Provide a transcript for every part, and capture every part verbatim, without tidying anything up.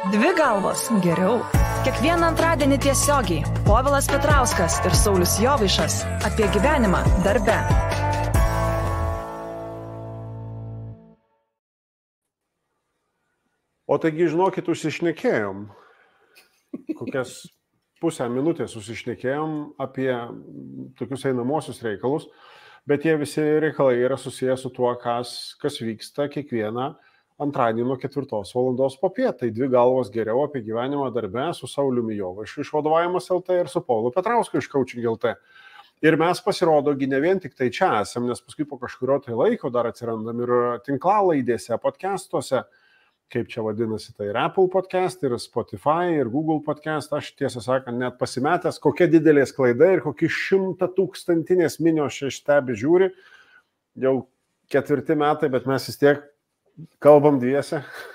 Dvi galvos geriau. Kiekvieną antradienį tiesiogiai Povilas Petrauskas ir Saulius Jovaišas apie gyvenimą darbe. O taigi, žinokit, užsišnekėjom. Kokias pusę minutės užsišnekėjom apie tokius einamosius reikalus, bet jie visi reikalai yra susijęs su tuo, kas, kas vyksta kiekvieną antradienį nuo ketvirtos valandos popiet. Tai dvi galvos geriau apie gyvenimą darbe su Sauliumi Jovaišu iš Vadovavimas L T ir su Povilu Petrausku iš Coaching L T. Ir mes pasirodogi ne vien tik tai čia esam, nes paskui po kažkurio tai laiko dar atsirandam ir tinklalaidėse, podcastuose, kaip čia vadinasi, tai ir Apple podcast, ir Spotify, ir Google podcast. Aš tiesą sakant net pasimetęs, kokia didelė klaida ir kokie šimta tūkstantinės minios čia stebi žiūri. Jau ketvirti metai, bet mes vis tiek kalbam dviese.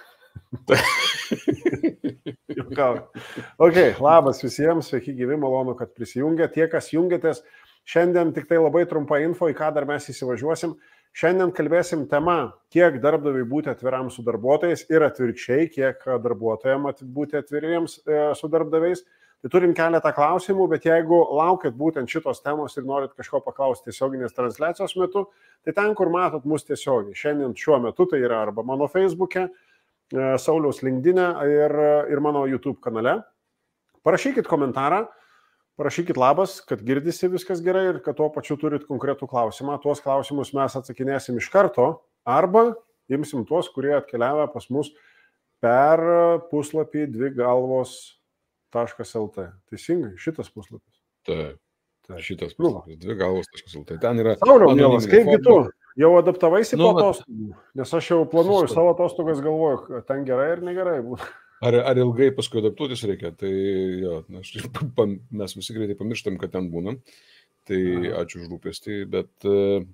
Ok, labas visiems, sveiki gyvi, malonu, kad prisijungia. Tie, kas jungiatės, šiandien tik tai labai trumpa info, į ką dar mes įsivažiuosim. Šiandien kalbėsim temą, kiek darbdaviui būti atviram su darbuotojais ir atvirkščiai, kiek darbuotojams būti atviriems su darbdaviais. Tai turim keletą klausimų, bet jeigu laukiat būtent šitos temos ir norit kažko paklausti tiesioginės transliacijos metu, tai ten, kur matot mus tiesiogiai. Šiandien šiuo metu tai yra arba mano Facebook'e, Sauliaus LinkedIn'e ir, ir mano YouTube kanale. Parašykit komentarą. Parašykit labas, kad girdisi viskas gerai ir kad tuo pačiu turit konkretų klausimą. Tuos klausimus mes atsakinėsim iš karto arba imsim tuos, kurie atkeliavę pas mus per puslapį dvi galvos taškas el tė. Teisingai, šitas puslapis. Taip, Ta, šitas puslapis, dvi galvos taškas el tė. Ten yra... Sauliau, mielas, kaipgi tu? Jau adaptavaisi nu, po atostogų? Nes aš jau planuoju savo atostogas, galvoju, ten gerai ir negerai būtų. Ar, ar ilgai paskui adaptuotis reikia, tai jo, aš, mes visi greitai pamirštam, kad ten būnam, tai ačiū už rūpestį, bet uh,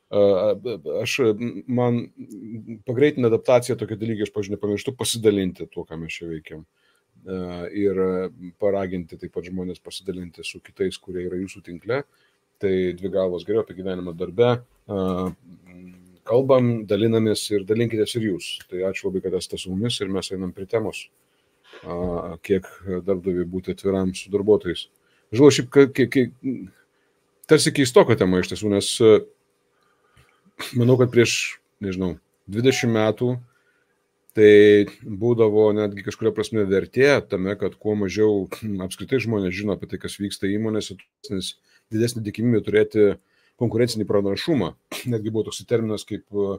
aš, man pagreitinė adaptacija tokia dalykai, aš pažiūrėjau, pamirštu pasidalinti tuo, ką mes čia veikiam uh, ir paraginti taip pat žmonės pasidalinti su kitais, kurie yra jūsų tinkle, tai dvi galvos geriau apie gyvenimą darbe. Uh, Kalbam, dalinamės ir dalinkitės ir jūs. Tai ačiū labai, kad esate su mumis ir mes einam prie temos, kiek darbdaviui būti atviram su darbuotojais. Žinau, šiaip, kiek, kiek, tarsi keistoka tema iš tiesų, nes manau, kad prieš, nežinau, dvidešimt metų tai būdavo netgi kažkuria prasme vertė tame, kad kuo mažiau apskritai žmonės žino apie tai, kas vyksta įmonėse, nes didesnį tikimybę turėti konkurencinį pranašumą. Netgi buvo toks terminas kaip uh,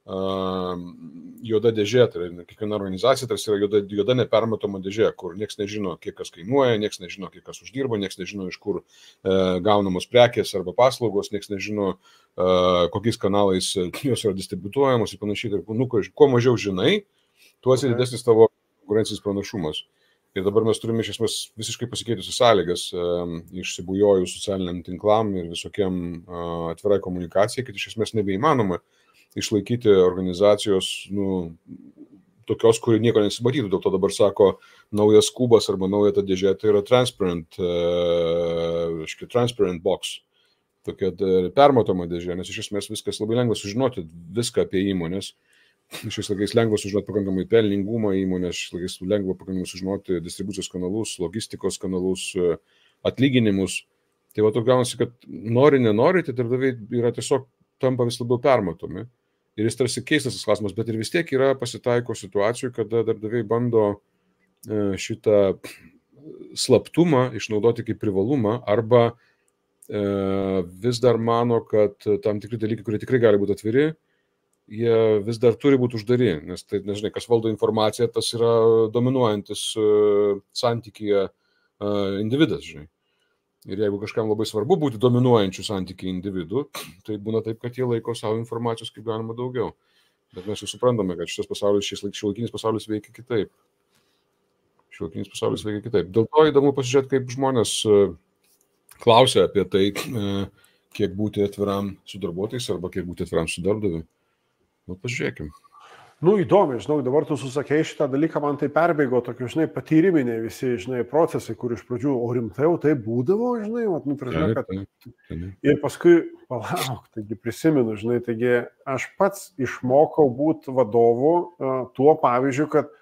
juoda dėžė, tai kiekviena organizacija tarsi yra juoda, juoda nepermatoma dėžė, kur nieks nežino, kiek kas kainuoja, nieks nežino, kiek kas uždirba, nieks nežino, iš kur uh, gaunamos prekės arba paslaugos, nieks nežino, uh, kokiais kanalais jos yra distributuojamos ir panašiai. Ir, nu, kuo mažiau žinai, tuo esi didesnis tavo konkurencinis pranašumas. Ir dabar mes turime iš esmės visiškai pasikeitusias sąlygas, um, išsibujojus socialiniam tinklam ir visokiam uh, atvirai komunikacijai, kad iš esmės nebeįmanoma išlaikyti organizacijos nu, tokios, kuri nieko nesimatytų. Dėl to dabar sako, naujas kubas arba nauja ta dėžė, tai yra transparent, uh, transparent box, tokia permatoma dėžė, nes iš esmės viskas labai lengva sužinoti viską apie įmonės. Šiais laikais lengva sužinoti pakankamai pelningumą įmonės, šiais laikais lengva pakankamai sužinoti distribucijos kanalus, logistikos kanalus, atlyginimus. Tai va, to gaunasi, kad nori, nenori, tai darbdaviai yra tiesiog tampa vis labiau permatomi. Ir jis tarsi keistas tas klausimas, bet ir vis tiek yra pasitaiko situacijų, kada darbdaviai bando šitą slaptumą išnaudoti kaip privalumą arba vis dar mano, kad tam tikri dalykai, kurie tikrai gali būti atviri, jie vis dar turi būti uždari, nes tai, nežinai, kas valdo informaciją, tas yra dominuojantis uh, santykyje uh, individas, žinai. Ir jeigu kažkam labai svarbu būti dominuojančių santykiai individų, tai būna taip, kad jie laiko savo informacijos kaip galima daugiau. Bet mes jau suprantame, kad šitas pasaulis, šis šiuolaikinis pasaulis veikia kitaip. Šiuolaikinis pasaulis veikia kitaip. Dėl to įdomu pasižiūrėti, kaip žmonės uh, klausia apie tai, uh, kiek būti atviram su darbuotojais arba kiek būti atviram su darbdaviu. Nu, pažiūrėkim. Nu, įdomi, žinau, dabar tu susakei šitą dalyką, man tai perbėgo tokiu, žinai, patyriminiai visi, žinai, procesai, kur iš pradžių, o rimtai jau tai būdavo, žinai, vat, nu, prasme, kad... Taip, taip. Ir paskui, palauk, taigi prisimenu, žinai, taigi aš pats išmokau būti vadovu uh, tuo pavyzdžiu, kad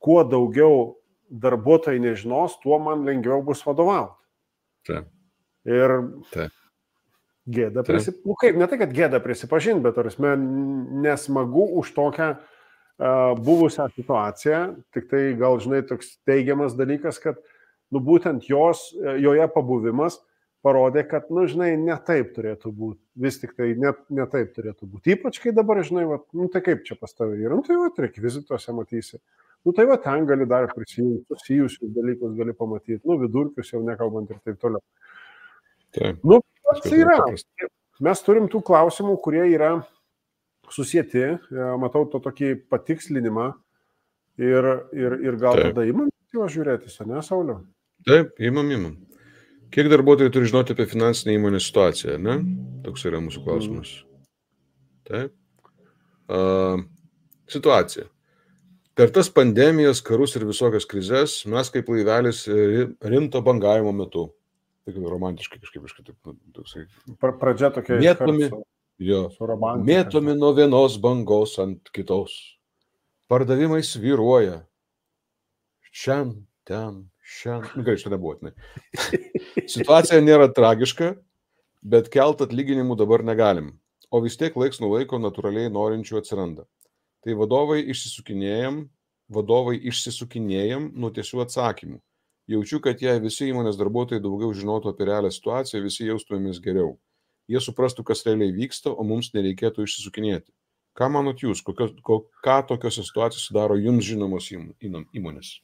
kuo daugiau darbuotojai nežinos, tuo man lengviau bus vadovauti. Taip. Ir Taip. gėda prisipažinti, nu kaip, ne tai, kad gėda prisipažinti, bet arasme nesmagu už tokią uh, buvusią situaciją, tik tai gal, žinai, toks teigiamas dalykas, kad, nu, būtent jos, joje pabuvimas parodė, kad, nu, žinai, ne taip turėtų būti, vis tik tai ne, ne taip turėtų būti. Ypač, kai dabar, žinai, va, nu, tai kaip čia pas tavai yra, nu, tai va, rekvizituose matysi. Nu, tai va, ten gali dar prisijungti, susijusius dalykus gali pamatyti, nu, vidurkius jau nekalbant ir taip toliau. Taip. Nu, tai yra. Mes turim tų klausimų, kurie yra susieti, matau to tokį patikslinimą ir, ir, ir gal Taip. Tada įmam juos žiūrėti, ne, Sauliau? Taip, įmam, įmam. Kiek darbuotojai turi žinoti apie finansinę įmonės situaciją, ne? Toks yra mūsų klausimas. Taip. Uh, situacija. Per tas pandemijas, karus ir visokias krizes mes kaip laivelis rimto bangavimo metu. Tai romantiškai kažkaip kažkaip. Toksai. Pradžia tokia. Mėtomi, jo, mėtomi nuo vienos bangos ant kitos. Pardavimai svyruoja. Šiam, ten, šiam. Nu, gal, šitą nebuvo. Situacija nėra tragiška, bet kelt atlyginimų dabar negalim. O vis tiek laiks nuo laiko natūraliai norinčių atsiranda. Tai vadovai išsisukinėjam, vadovai išsisukinėjam nuo tiesių atsakymų. Jaučiu, kad jei visi įmonės darbuotojai daugiau žinotų apie realią situaciją, visi jaustumėmės geriau. Jie suprastų, kas realiai vyksta, o mums nereikėtų išsisukinėti. Ką manot jūs, kokios, ko, ką tokios situacijos sudaro jums žinomos įmonės?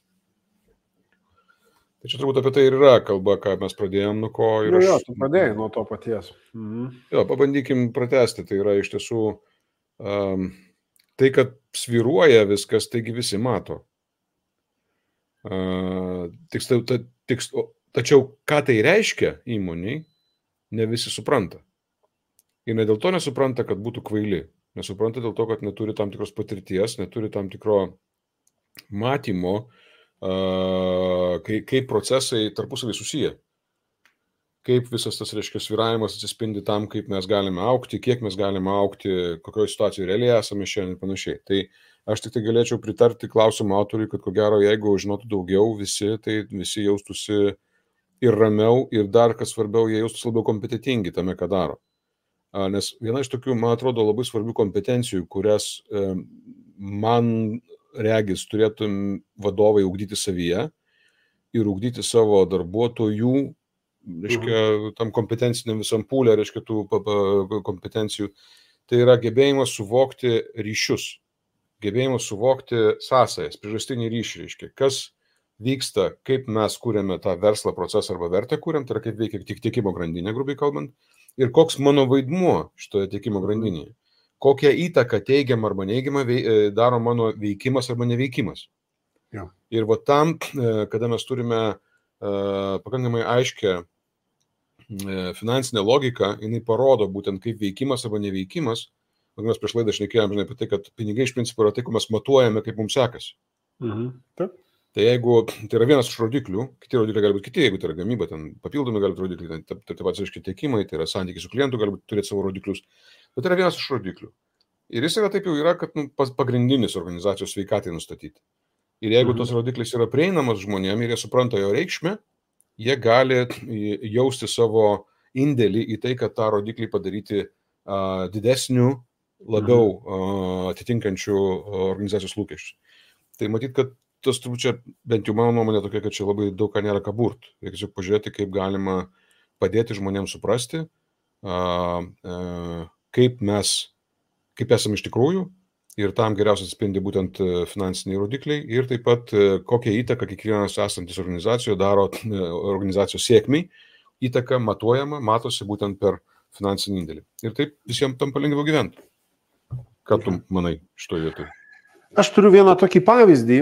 Tai čia turbūt apie tai ir yra kalba, ką mes pradėjom, nuo ko ir aš... Jo, tu pradėjai nuo to paties. Mhm. Jo, pabandykim pratesti, tai yra iš tiesų um, tai, kad svyruoja viskas, taigi visi mato. Uh, tiks, ta, tiks, tačiau ką tai reiškia įmoniai, ne visi supranta. Ir ne dėl to nesupranta, kad būtų kvaili. Nesupranta dėl to, kad neturi tam tikros patirties, neturi tam tikro matymo, uh, kai, kaip procesai tarpusavai susiję. Kaip visas tas, reiškia, sviravimas atsispindi tam, kaip mes galime augti, kiek mes galime augti, kokioje situacijoje realiai esame šiandien ir panašiai. Tai aš tik tai galėčiau pritarti klausimo autoriui, kad ko gero, jeigu žinotų daugiau visi, tai visi jaustųsi ir ramiau, ir dar, kas svarbiau, jie jaustųsi labiau kompetitingi tame, ką daro. Nes viena iš tokių, man atrodo, labai svarbių kompetencijų, kurias man regis turėtų vadovai ugdyti savyje ir ugdyti savo darbuotojų, reiškia, tam kompetenciniam visam pūlė, reiškia, tų kompetencijų, tai yra gebėjimas suvokti ryšius. Gebėjimas suvokti sąsajas, priežastinį ryšį, reiškia, kas vyksta, kaip mes kūrėme tą verslą procesą arba vertę kūrėm, tai yra kaip veikia tik tiekimo grandinė, grubiai kalbant, ir koks mano vaidmuo šitoje tiekimo grandinėje, kokią įtaką teigiamą arba neigiamą daro mano veikimas arba neveikimas. Ja. Ir va tam, kada mes turime uh, pakankamai aiškę uh, finansinę logiką, jinai parodo būtent kaip veikimas arba neveikimas. Mes prieš laidą šnekėjom, žinai, apie tai, kad pinigai iš principo yra tai, ko mes matuojame, kaip mums sekasi. Mhm. Taip. Tai jeigu tai yra vienas iš rodiklių, kiti rodikliai gali būti kiti, jeigu tai yra gamyba, ten papildomi gali būti rodikliai, tai taip pat, aiškiai, tiekimai, tai yra santykiai su klientu, gali būti turėti savo rodiklius, bet tai yra vienas iš rodiklių. Ir jis yra taip jau yra, kad nu, pagrindinis organizacijos sveikatai nustatyti. Ir jeigu mhm. tos rodiklis yra prieinamas žmonėm ir jie supranta jo reikšmę, jie gali jausti savo indėlį į tai, kad tą rodiklį padaryti uh, didesniu, labiau uh, atitinkančių organizacijos lūkesčius. Tai matyt, kad tas turbūt čia, bent jau mano nuomonė tokia, kad čia labai daug ką nėra ką burt. Reikia tiesiog pažiūrėti, kaip galima padėti žmonėms suprasti, uh, uh, kaip mes, kaip esame iš tikrųjų, ir tam geriausiai atspindi būtent finansiniai rodikliai, ir taip pat uh, kokią įtaką kiekvienas esantis organizacijoje daro uh, organizacijos sėkmiai, įtaka matuojama, matosi būtent per finansinį indėlį. Ir taip visiems tampa lengviau gyventi. Ką tu manai šitoje vietoje? Aš turiu vieną tokį pavyzdį.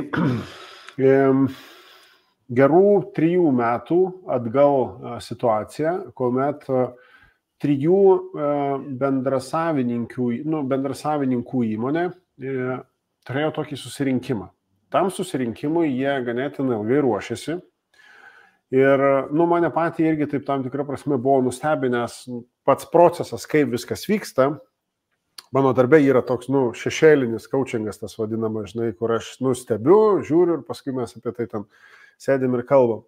Gerų trijų metų atgal situaciją, kuomet trijų bendrasavininkų, nu, bendrasavininkų įmonė turėjo tokį susirinkimą. Tam susirinkimui jie ganėtinai ilgai ruošėsi. Ir nu, mane patį irgi taip tam tikrą prasme buvo nustebinęs pats procesas, kaip viskas vyksta. mano darbė yra toks, nu, šešėlinis coachingas, tas vadinamas, žinai, kur aš, nu, stebiu, žiūriu ir paskui mes apie tai ten sėdim ir kalbam.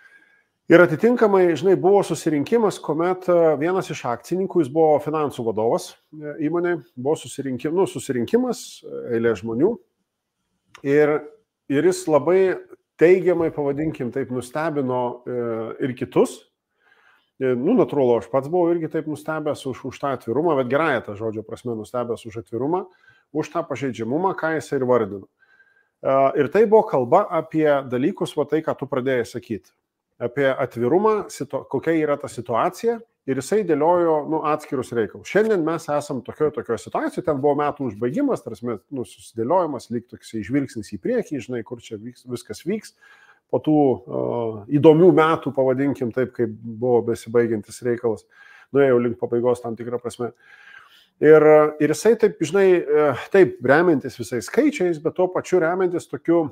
Ir atitinkamai, žinai, buvo susirinkimas, kuomet vienas iš akcininkų, jis buvo finansų vadovas įmonė, buvo susirinkim, nu, susirinkimas, eilė žmonių. Ir, ir jis labai teigiamai, pavadinkim, taip nustebino ir kitus. Nu, natūralu, aš pats buvau irgi taip nustebęs už, už tą atvirumą, bet gerąją tą žodžio prasme nustebęs už atvirumą, už tą pažeidžiamumą, ką jis ir vardino. Ir tai buvo kalba apie dalykus, va tai, ką tu pradėjai sakyti. Apie atvirumą, situ, kokia yra ta situacija ir jisai dėliojo nu, atskirus reikalus. Šiandien mes esam tokioje tokioje situacijoje, ten buvo metų užbaigimas, tarsi nu, susidėliojimas, lyg toks žvilgsnis į priekį, žinai, kur čia vyks, viskas vyks, po tų uh, įdomių metų, pavadinkim taip, kaip buvo besibaigiantis reikalas, nuėjau link pabaigos tam tikrą prasme. Ir, ir jisai taip, žinai, taip, remiantis visais skaičiais, bet tuo pačiu remiantis tokiu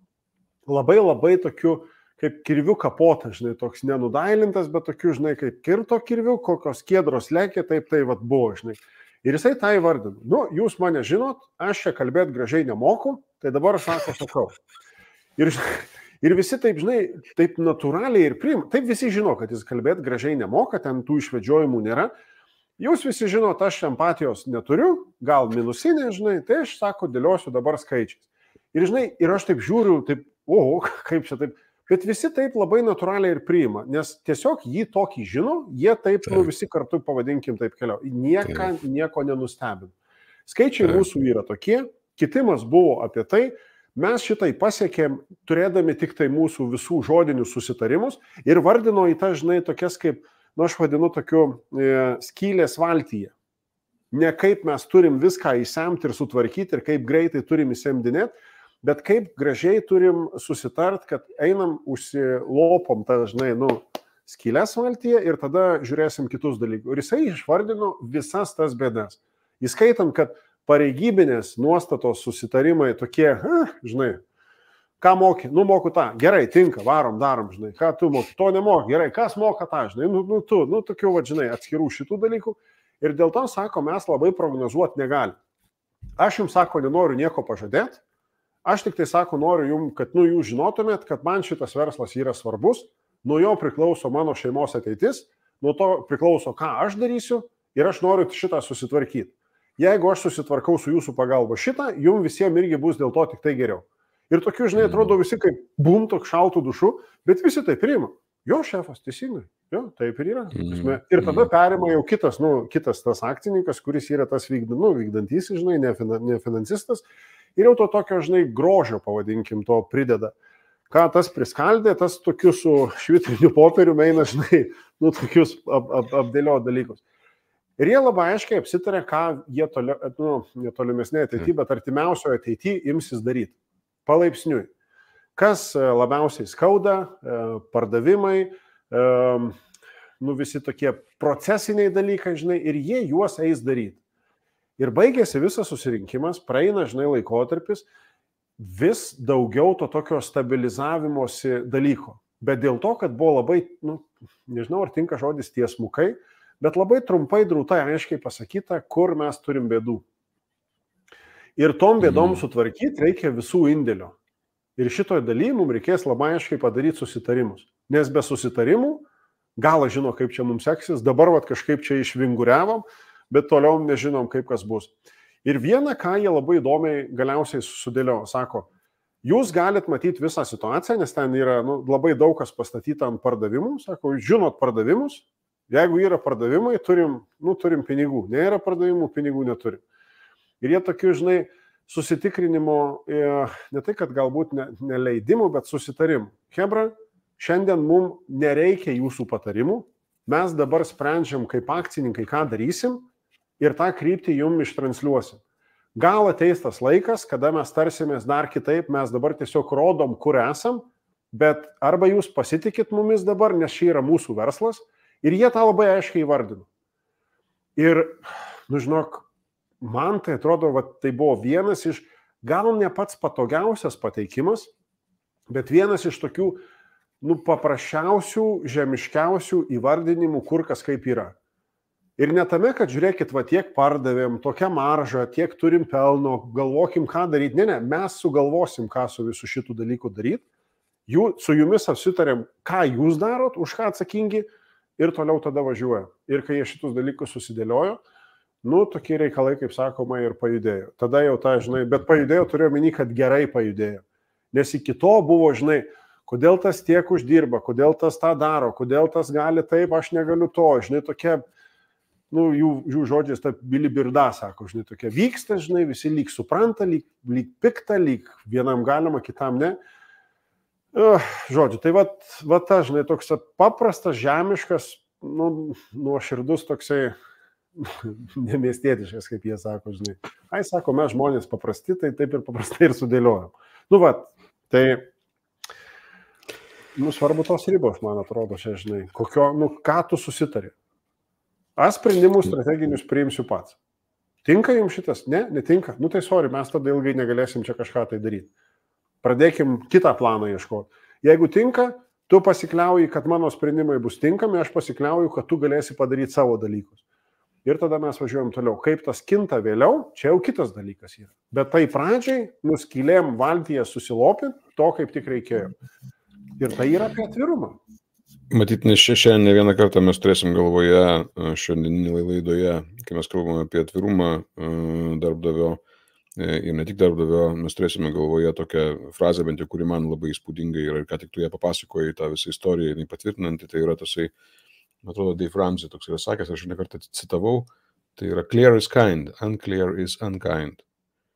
labai labai tokiu kaip kirvių kapota, žinai, toks nenudailintas, bet tokių, žinai, kaip kirto kirvių, kokios kiedros lėkė, taip tai vat buvo, žinai. Ir jisai tai vardino. Nu, jūs mane žinot, aš čia kalbėti gražiai nemoku, tai dabar sako, sakau. Ir, ir visi taip, žinai, taip natūraliai ir priima. Taip visi žino, kad jis kalbėti gražiai nemoka, ten tų išvedžiojimų nėra. Jūs visi žinot, aš empatijos neturiu, gal minusinė, žinai, tai aš, sako, dėliosiu dabar skaičiais. Ir, žinai, ir aš taip žiūriu, taip, o, kaip čia taip. Bet visi taip labai natūraliai ir priima, nes tiesiog jį tokį žino, jie taip, nu, visi kartu, pavadinkim, taip keliau. Nieką, nieko nenustebino. Skaičiai mūsų yra tokie, kitimas buvo apie tai, mes šitai pasiekėm, turėdami tik tai mūsų visų žodinius susitarimus ir vardino į tą, žinai, tokias kaip, nu, aš vadinu tokiu e, skylės valtyje. Ne kaip mes turim viską įsemti ir sutvarkyti ir kaip greitai turim įsemdinėti, bet kaip gražiai turim susitart, kad einam, užsilopom tą, žinai, nu, skylės valtyje ir tada žiūrėsim kitus dalykus. Ir jisai išvardino visas tas bėdas. Įskaitant, kad pareigybinės nuostatos susitarimai tokie, eh, žinai, ką moki, nu moku tą, gerai, tinka, varom, darom, žinai, ką tu moki, to nemoki, gerai, kas moka tą, žinai, nu, nu tu, nu tokių, va, žinai, atskirų šitų dalykų. Ir dėl to, sako, mes labai prognozuoti negalim. Aš jums, sako, nenoriu nieko pažadėti. Aš tik tai, sako, noriu jums, kad nu, jūs žinotumėt, kad man šitas verslas yra svarbus, nuo jo priklauso mano šeimos ateitis, nuo to priklauso, ką aš darysiu ir aš noriu šitą susitvarkyti. Jeigu aš susitvarkau su jūsų pagalba šitą, jums visiems irgi bus dėl to tik tai geriau. Ir tokių, žinai, atrodo visi kaip bum, toks šaltų dušų, bet visi tai priima. Jo, šefas, teisingai, jo, taip ir yra. Ir tada perima jau kitas, nu, kitas tas akcininkas, kuris yra tas vykd, nu, vykdantysis, žinai, ne, ne finansistas. Ir jau to tokio, žinai, grožio, pavadinkim, to prideda. Ką tas priskaldė, tas tokius su švitriniu popieriu eina, žinai, nu, tokius ap, ap, apdėlio dalykus. Ir jie labai aiškiai apsitarė, ką jie toli, nu, netolimesnė ateityje, bet artimiausioje ateityje imsis daryti. Palaipsniui. Kas labiausiai skauda, pardavimai, nu, visi tokie procesiniai dalykai, žinai, ir jie juos eis daryti. Ir baigėsi visas susirinkimas, praeina, žinai, laikotarpis, vis daugiau to tokio stabilizavimosi dalyko. Bet dėl to, kad buvo labai, nu, nežinau, ar tinka žodis tiesmukai, bet labai trumpai, drūtai, aiškiai pasakyta, kur mes turim bėdų. Ir tom bėdom sutvarkyti reikia visų indėlio. Ir šitoj daly mums reikės labai aiškiai padaryti susitarimus. Nes be susitarimų, galą žino, kaip čia mums seksis, dabar vat, kažkaip čia išvinguriavom, bet toliau nežinom, kaip kas bus. Ir viena, ką jie labai įdomiai galiausiai sudėlio, sako, jūs galit matyti visą situaciją, nes ten yra nu, labai daug kas pastatyta ant pardavimų, sako, žinot pardavimus, jeigu yra pardavimai, turim, nu, turim pinigų, nėra pardavimų, pinigų neturim. Ir jie tokių, žinai, susitikrinimo, ne tai, kad galbūt ne, neleidimų, bet susitarimų. Hebra, šiandien mums nereikia jūsų patarimų, mes dabar sprendžiam kaip akcininkai, ką darysim, ir tą kryptį jums ištransliuosim. Gal ateis tas laikas, kada mes tarsimės dar kitaip, mes dabar tiesiog rodom, kur esam, bet arba jūs pasitikit mumis dabar, nes čia yra mūsų verslas, ir jie tą labai aiškiai įvardino. Ir, nu žinok, man tai atrodo, va, tai buvo vienas iš, gal ne pats patogiausias pateikimas, bet vienas iš tokių, nu, paprasčiausių, žemiškiausių įvardinimų, kur kas kaip yra. Ir ne tame, kad žiūrėkit, va tiek pardavėm, tokią maržą, tiek turim pelno, galvokim, ką daryti. Ne, ne, mes sugalvosim, ką su visų šitų dalykų daryti. Jų, su jumis apsitarėm, ką jūs darot, už ką atsakingi ir toliau tada važiuoja. Ir kai jie šitus dalykus susidėliojo, nu, tokie reikalai, kaip sakoma, ir pajudėjo. Tada jau tą, žinai, bet pajudėjo, turiu omeny, kad gerai pajudėjo. Nes iki to buvo, žinai, kodėl tas tiek uždirba, kodėl tas tą daro, kodėl tas gali taip, aš negaliu to, žinai, tokia... Nu, jų, jų žodžiais, ta bilibirda, sako, žinai, tokia vyksta, žinai, visi lyg supranta, lyg, lyg pikta, lyg vienam galima, kitam ne. Uh, žodžiu, tai vat, vat ta, žinai, toks paprastas, žemiškas, nu, nuoširdus toksai, nemiestietiškas, kaip jie sako, žinai. Ai, sako, mes žmonės paprasti, tai taip ir paprastai ir sudėliojam. Nu, vat, tai, nu, svarbu tos ribos, man atrodo, čia, žinai, kokio, nu, ką tu susitari. Aš sprendimus strateginius priimsiu pats. Tinka jums šitas? Ne, netinka. Nu tai sorry, mes tada ilgai negalėsim čia kažką tai daryti. Pradėkim kitą planą ieškoti. Jeigu tinka, tu pasikliauji, kad mano sprendimai bus tinkami, aš pasikliauju, kad tu galėsi padaryti savo dalykus. Ir tada mes važiuojam toliau. Kaip tas kinta vėliau, čia jau kitas dalykas yra. Bet tai pradžiai nuskylėm valtyje susilopint to, kaip tik reikėjo. Ir tai yra apie atvirumą. Matyt, nes šiandien ne vieną kartą mes turėsim galvoje šiandieninį laidoje, kai mes kalbame apie atvirumą darbdavio ir ne tik darbdavio, mes turėsime galvoje tokią frazę, bent jau kuri man labai įspūdingai yra ir ką tik tu ją papasakojai, tą visą istoriją, jinai patvirtinanti, tai yra tasai, man atrodo, Dave Ramsey toks yra sakęs, aš ne kartą citavau, tai yra clear is kind, unclear is unkind.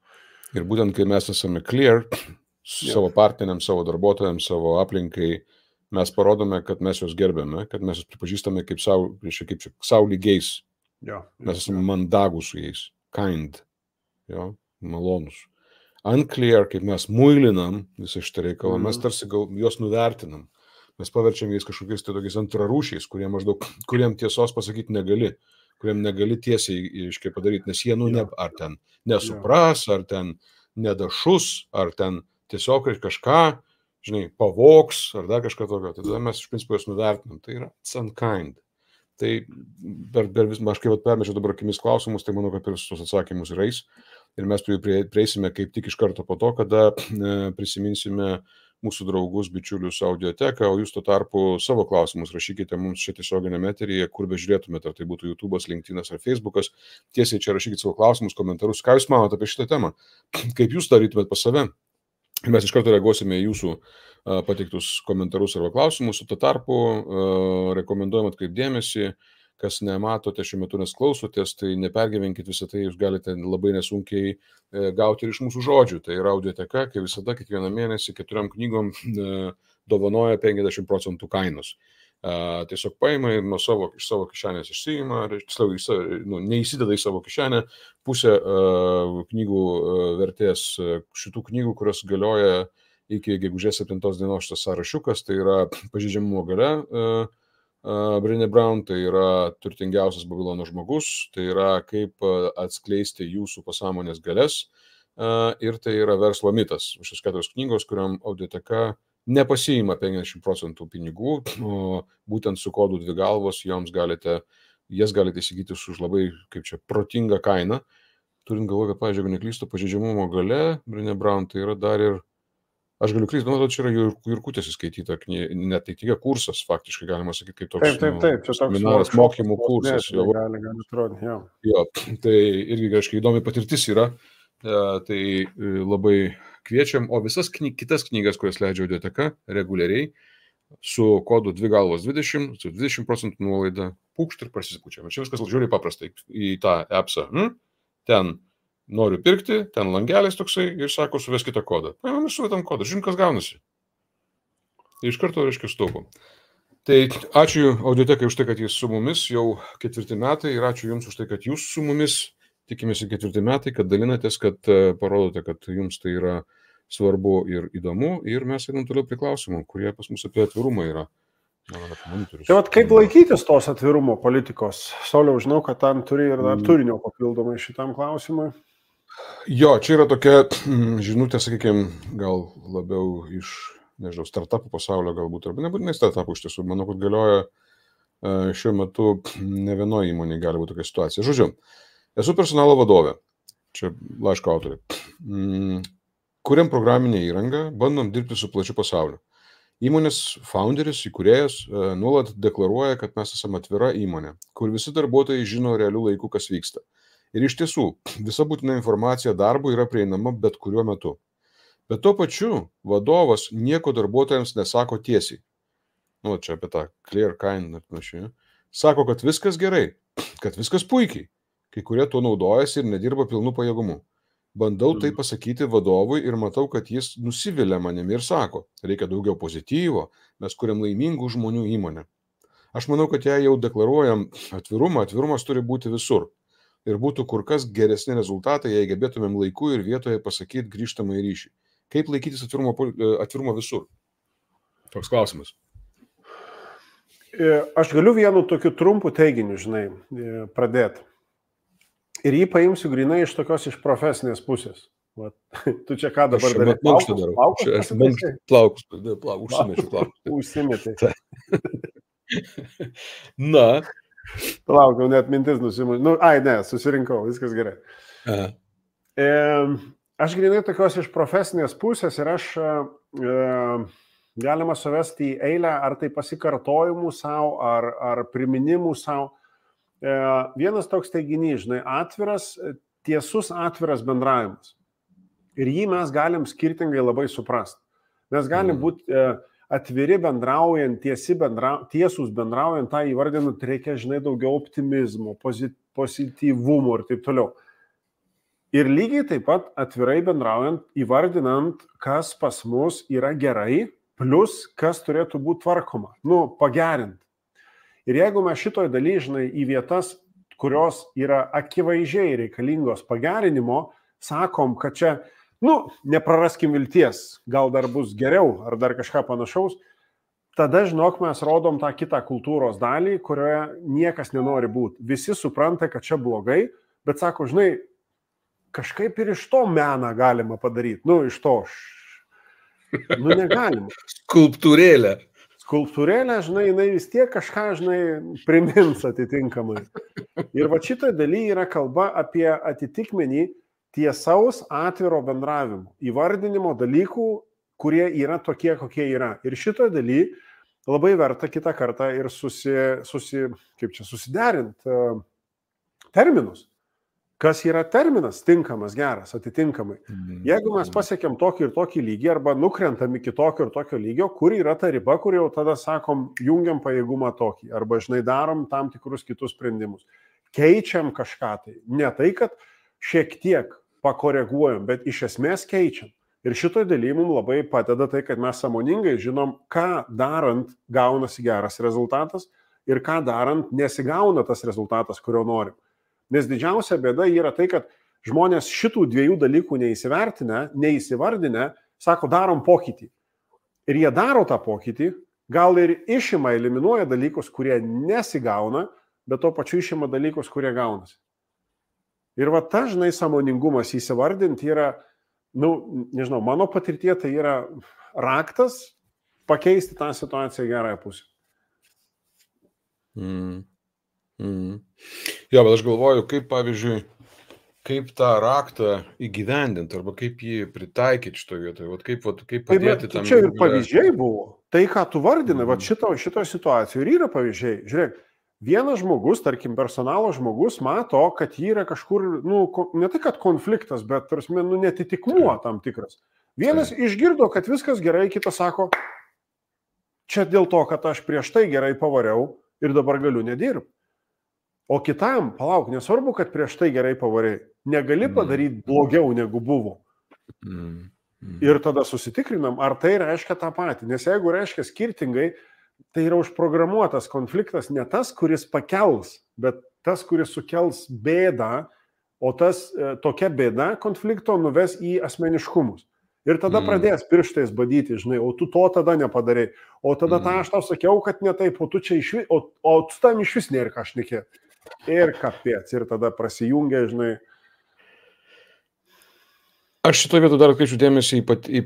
Ir būtent, kai mes esame clear su savo partneriams, savo darbuotojams, savo aplinkai, mes parodome, kad mes juos gerbėme, kad mes juos pripažįstame kaip savo, kaip savo lygiais. Jo, mes esame mandagūs su jais. Kind. Jo, malonus. Unclear, kaip mes muilinam visą šitą reikalą, mm. mes tarsi gal, juos nuvertinam. Mes paverčiam jais kažkokiais tai tokiais antrarūšiais, kuriem maždaug, kuriem tiesos pasakyti negali, kuriem negali tiesiai iškai padaryti, nes jie, nu, ne, ar ten nesupras, ar ten nedašus, ar ten tiesiog kažką, žinai, pavoks ar dar kažką tokio, tai tada mes iš principo juos nuvertinam, tai yra unkind. Tai per, per vis, aš kaip permečiau dabar akimis klausimus, tai manau, kad per visus atsakymus ir eis. Ir mes prie, prieisime kaip tik iš karto po to, kada e, prisiminsime mūsų draugus, bičiulius Audioteką, o jūs tuo tarpu savo klausimus rašykite mums čia tiesioginėme eteryje, kur bežiūrėtumėte, ar tai būtų YouTube'as, LinkedIn'as ar Facebook'as. Tiesiai čia rašykite savo klausimus, komentarus, ką jūs manote apie šitą temą, kaip jūs darytumėt pas save. Mes iš karto reaguosime į jūsų uh, pateiktus komentarus arba klausimus, o tuo tarpu uh, rekomenduojam atkreipti dėmesį, kas nematote šiuo metu, nes klausotės, tai nepergyvenkit visą tai, jūs galite labai nesunkiai uh, gauti ir iš mūsų žodžių. Tai yra Audioteka, kai visada kiekvieną mėnesį keturiom knygom uh, dovanoja penkiasdešimt procentų kainos. Uh, tiesiog paima ir nuo savo, iš savo kišenės išsiima, nu, neįsideda į savo kišenę pusę uh, knygų uh, vertės uh, šitų knygų, kurios galioja iki gegužės septintos dienos šitas sąrašiukas, tai yra Pažeidžiamumo galia uh, uh, Brené Brown, tai yra Turtingiausias Babilono žmogus, tai yra Kaip uh, atskleisti jūsų pasąmonės galias uh, ir tai yra Verslo mitas. Šios keturios knygos, kuriam Audioteka nepasiima penkiasdešimt procentų pinigų, o būtent su kodu dvi galvos joms galite, jas galite įsigyti už labai, kaip čia, protingą kainą. Turint galvoje, kad, pavyzdžiui, jeigu neklystu, Pažeidžiamumo galia, Brené Brown, tai yra dar ir, aš galiu klysti, manau, čia yra Jurkutės įskaityta, net tai tik kursas, faktiškai galima sakyti, kaip toks taip, taip, taip, čia toks seminaras, mokymų kursas. Ne, gali, gali atrodyti, jo. Jo, tai irgi kažkaip įdomi patirtis yra, tai labai kviečiam, o visas kny, kitas knygas, kurias leidžia Audioteka reguliariai, su kodu dvi galvos dvidešimt, su dvidešimt procentų nuolaida, pūkšt ir prasispučiam. Čia viskas žiūri paprastai į tą appsą. Hm? Ten noriu pirkti, ten langelis toksai ir sako, suveskite kodą. Paimame suvedam kodą, žinom, kas gaunasi. Ir iš karto, reiškia, staupom. Tai ačiū Audiotekai už tai, kad jis su mumis jau ketvirti metai ir ačiū jums už tai, kad jūs su mumis tikimės į ketvirti metai, kad dalinatės, kad parodote, kad jums tai yra svarbu ir įdomu ir mes einam toliau prie klausimų, kurie pas mus apie atvirumą yra. Tai vat kaip laikytis tos atvirumo politikos? Sauliau, žinau, kad ten turi ir dar turinio papildomai šitam klausimui. Jo, čia yra tokia žinutė, sakykime, gal labiau iš, nežinau, startupų pasaulio galbūt, arba nebūtinai startupų iš tiesų. Manau, kad galioja šiuo metu ne vienoje įmonėje gali būti tokia situacija. Žodžiu, esu personalo vadovė, čia laiško autorė. Kuriam programinę įrangą, bandom dirbti su plačiu pasauliu. Įmonės founderis, įkūrėjas nuolat deklaruoja, kad mes esame atvira įmonė, kur visi darbuotojai žino realių laikų, kas vyksta. Ir iš tiesų, visa būtina informacija darbui yra prieinama bet kuriuo metu. Bet tuo pačiu vadovas nieko darbuotojams nesako tiesiai. Nu, čia apie tą clear kind, atnašiai. Sako, kad viskas gerai, kad viskas puikiai. Kai kurie tuo naudojasi ir nedirba pilnu pajėgumu. Bandau tai pasakyti vadovui ir matau, kad jis nusivilia manimi ir sako, reikia daugiau pozityvo, mes kuriam laimingų žmonių įmonę. Aš manau, kad jei jau deklaruojam atvirumą, atvirumas turi būti visur. Ir būtų kur kas geresni rezultatai, jei gebėtumėm laiku ir vietoje pasakyti grįžtamą į ryšį. Kaip laikytis atvirumo, atvirumo visur? Toks klausimas. Aš galiu vienu tokiu trumpu teiginiu, žinai, pradėti. Ir jį paimsiu grinai iš tokios iš profesinės pusės. Va, tu čia ką dabar darai? Aš mankštą darau. Aš mankštą plaukus, plaukus, užsimečiu plaukus. Užsimetai. Na. Plaukiau, net mintis nusimušiu. Nu, ai, ne, susirinkau, viskas gerai. Aha. E, aš grinai tokios iš profesinės pusės ir aš e, galima suvesti į eilę ar tai pasikartojimų savo, ar, ar priminimų savo. Vienas toks teiginys, žinai, atviras, tiesus atviras bendravimas. Ir jį mes galim skirtingai labai suprasti. Mes galim būti atviri bendraujant, tiesi bendra, tiesus bendraujant, tą įvardinant reikia, žinai, daugiau optimizmo, pozityvumo ir taip toliau. Ir lygiai taip pat atvirai bendraujant, įvardinant, kas pas mus yra gerai, plus kas turėtų būti tvarkoma, nu, pagerint. Ir jeigu mes šitoj daly, žinai, į vietas, kurios yra akivaizdžiai reikalingos pagerinimo, sakom, kad čia, nu, nepraraskim vilties, gal dar bus geriau ar dar kažką panašaus, tada, žinok, mes rodom tą kitą kultūros dalį, kurioje niekas nenori būti. Visi supranta, kad čia blogai, bet sako, žinai, kažkaip ir iš to meną galima padaryti. Nu, iš to, nu, negalima. Skulptūrėlė. Skulptūrėlė, žinai, jinai vis tiek kažką, žinai, primins atitinkamai. Ir va šitoj daly yra kalba apie atitikmenį tiesaus atviro bendravimo, įvardinimo dalykų, kurie yra tokie, kokie yra. Ir šitoj daly labai verta kitą kartą ir susi, susi, kaip čia, susiderint uh, terminus. Kas yra terminas tinkamas, geras, atitinkamai. Jeigu mes pasiekėm tokį ir tokį lygį arba nukrentam iki tokio ir tokio lygio, kur yra ta riba, kur jau tada sakom, jungiam pajėgumą tokį arba, žinai, darom tam tikrus kitus sprendimus. Keičiam kažką tai. Ne tai, kad šiek tiek pakoreguojam, bet iš esmės keičiam. Ir šitoj daly mums labai padeda tai, kad mes sąmoningai žinom, ką darant gaunasi geras rezultatas ir ką darant nesigauna tas rezultatas, kurio norim. Nes didžiausia bėda yra tai, kad žmonės šitų dviejų dalykų neįsivertinę, neįsivardinę, sako, darom pokytį. Ir jie daro tą pokytį, gal ir išima, eliminuoja dalykus, kurie nesigauna, bet to pačiu išima dalykus, kurie gaunasi. Ir va ta, žinai, sąmoningumas įsivardinti yra, nu, nežinau, mano patirtie tai yra raktas pakeisti tą situaciją į gerąją pusę. Mm. Mm. Jo, bet aš galvoju, kaip, pavyzdžiui, kaip tą raktą įgyvendinti arba kaip jį pritaikyti šitoje vietoje, vat kaip, vat, kaip padėti tai, tam. Čia ir pavyzdžiai buvo. Tai, ką tu vardinai, mm. vat šito, šito situacijoje ir yra pavyzdžiai. Žiūrėk, vienas žmogus, tarkim, personalo žmogus mato, kad jį yra kažkur, nu, ne tai, kad konfliktas, bet, tarsi, nu, netitikmuo tam tikras. Vienas tai išgirdo, kad viskas gerai, kitas sako, čia dėl to, kad aš prieš tai gerai pavariau ir dabar galiu nedirbti. O kitam, palauk, nesvarbu, kad prieš tai gerai pavariai, negali padaryti blogiau negu buvo. Mm. Mm. Ir tada susitikrinam, ar tai reiškia tą patį. Nes jeigu reiškia skirtingai, tai yra užprogramuotas konfliktas ne tas, kuris pakels, bet tas, kuris sukels bėdą, o tas tokia bėda konflikto nuves į asmeniškumus. Ir tada mm. pradės pirštais badyti, žinai, o tu to tada nepadarei. O tada mm. tą aš tau sakiau, kad ne taip, o tu čia išvis, o, o tu tam išvis nėra ką šnekėti. Ir kapėts, ir tada prasijungia, žinai. Aš šitoje vietoje dar atkreipčiau dėmesį į, pat, į, pat,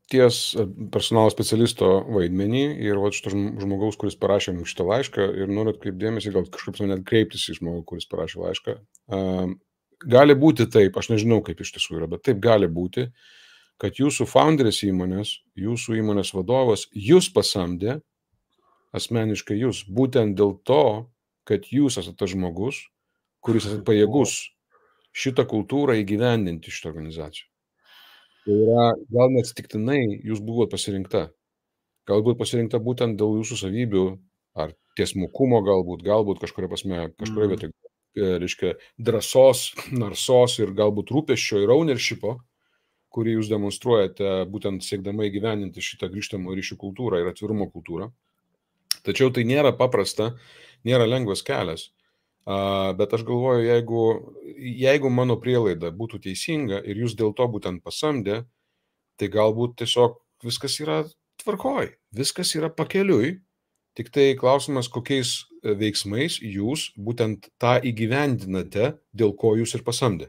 ties personalo specialisto vaidmenį ir va šito žmogaus, kuris parašė mums šitą laišką ir noriu atkreipdėmėsi, gal kažkaip net kreiptis į žmogų, kuris parašė laišką. Uh, gali būti taip, aš nežinau, kaip iš tiesų yra, bet taip gali būti, kad jūsų founderis įmonės, jūsų įmonės vadovas jūs pasamdė, asmeniškai jūs, būtent dėl to, kad jūs esate tas žmogus, kuris esate pajėgus šitą kultūrą įgyvendinti šitą organizaciją. Tai yra, gal neatsitiktinai jūs buvote pasirinkta. Galbūt pasirinkta būtent dėl jūsų savybių, ar tiesmukumo galbūt, galbūt kažkuria prasme, kažkuria vietoje, reiškia, drąsos, narsos ir galbūt rūpesčio ir ownershipo, kurį jūs demonstruojate būtent siekdama įgyvendinti šitą grįžtamo ryšių kultūrą ir atvirumo kultūrą. Tačiau tai nėra paprasta, nėra lengvas kelias. Uh, bet aš galvoju, jeigu, jeigu mano prielaida būtų teisinga ir jūs dėl to būtent pasamdė, tai galbūt tiesiog viskas yra tvarkoj, viskas yra pakeliui, tik tai klausimas, kokiais veiksmais jūs būtent tą įgyvendinate, dėl ko jūs ir pasamdė.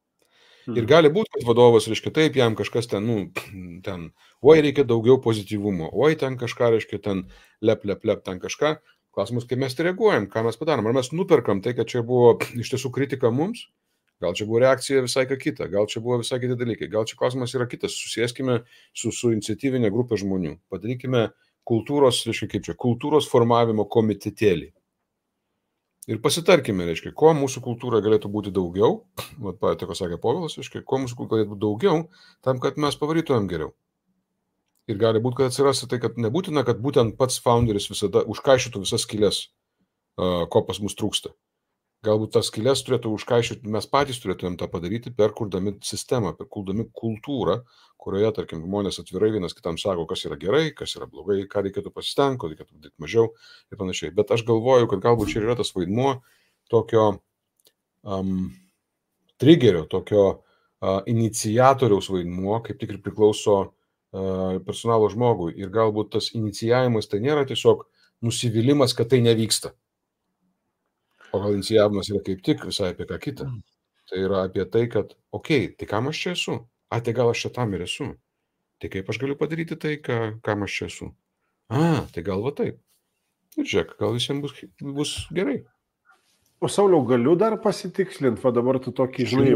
Ir gali būti, kad vadovas, reiškia, taip, jam kažkas ten, nu, ten, oi, reikia daugiau pozityvumo, oi, ten kažką, reiškia, ten, lep, lep, lep, ten kažką. Klausimas, kaip mes tai reaguojam, ką mes padarom. Ar mes nuperkam tai, kad čia buvo iš tiesų kritika mums, gal čia buvo reakcija visai ką kita, gal čia buvo visai kiti dalykai, gal čia klausimas yra kitas. Susėskime su, su iniciatyvinė grupė žmonių, padarykime kultūros, reiškia, kaip čia, kultūros formavimo komitetėlį. Ir pasitarkime, reiškia, ko mūsų kultūra galėtų būti daugiau, vat, tai, ko sakė Povilas, reiškia, ko mūsų kultūra galėtų būti daugiau, tam, kad mes pavarytumėm geriau. Ir gali būti, kad atsirasi tai, kad nebūtina, kad būtent pats founderis visada užkaišytų visas skylės, ko pas mus trūksta. Galbūt tas skylės turėtų užkaišyti, mes patys turėtumėm tą padaryti, perkurdami sistemą, perkurdami kultūrą, kurioje, tarkim, žmonės atvirai vienas kitam sako, kas yra gerai, kas yra blogai, ką reikėtų pasistengti, ko reikėtų daryti mažiau ir panašiai. Bet aš galvoju, kad galbūt čia yra tas vaidmuo tokio um, triggerio, tokio uh, iniciatoriaus vaidmuo, kaip tik ir priklauso uh, personalo žmogui. Ir galbūt tas inicijavimas tai nėra tiesiog nusivylimas, kad tai nevyksta. O gal inicijavimas yra kaip tik visai apie ką kitą. Tai yra apie tai, kad, okei, okay, tai kam aš čia esu? A, tai gal aš čia tam ir esu. Tai kaip aš galiu padaryti tai, ką, kam aš čia esu? A, tai gal va taip. Ir žiūrėk, gal visiems bus, bus gerai. O Sauliau, galiu dar pasitikslinti, va dabar tu tokį, žinai,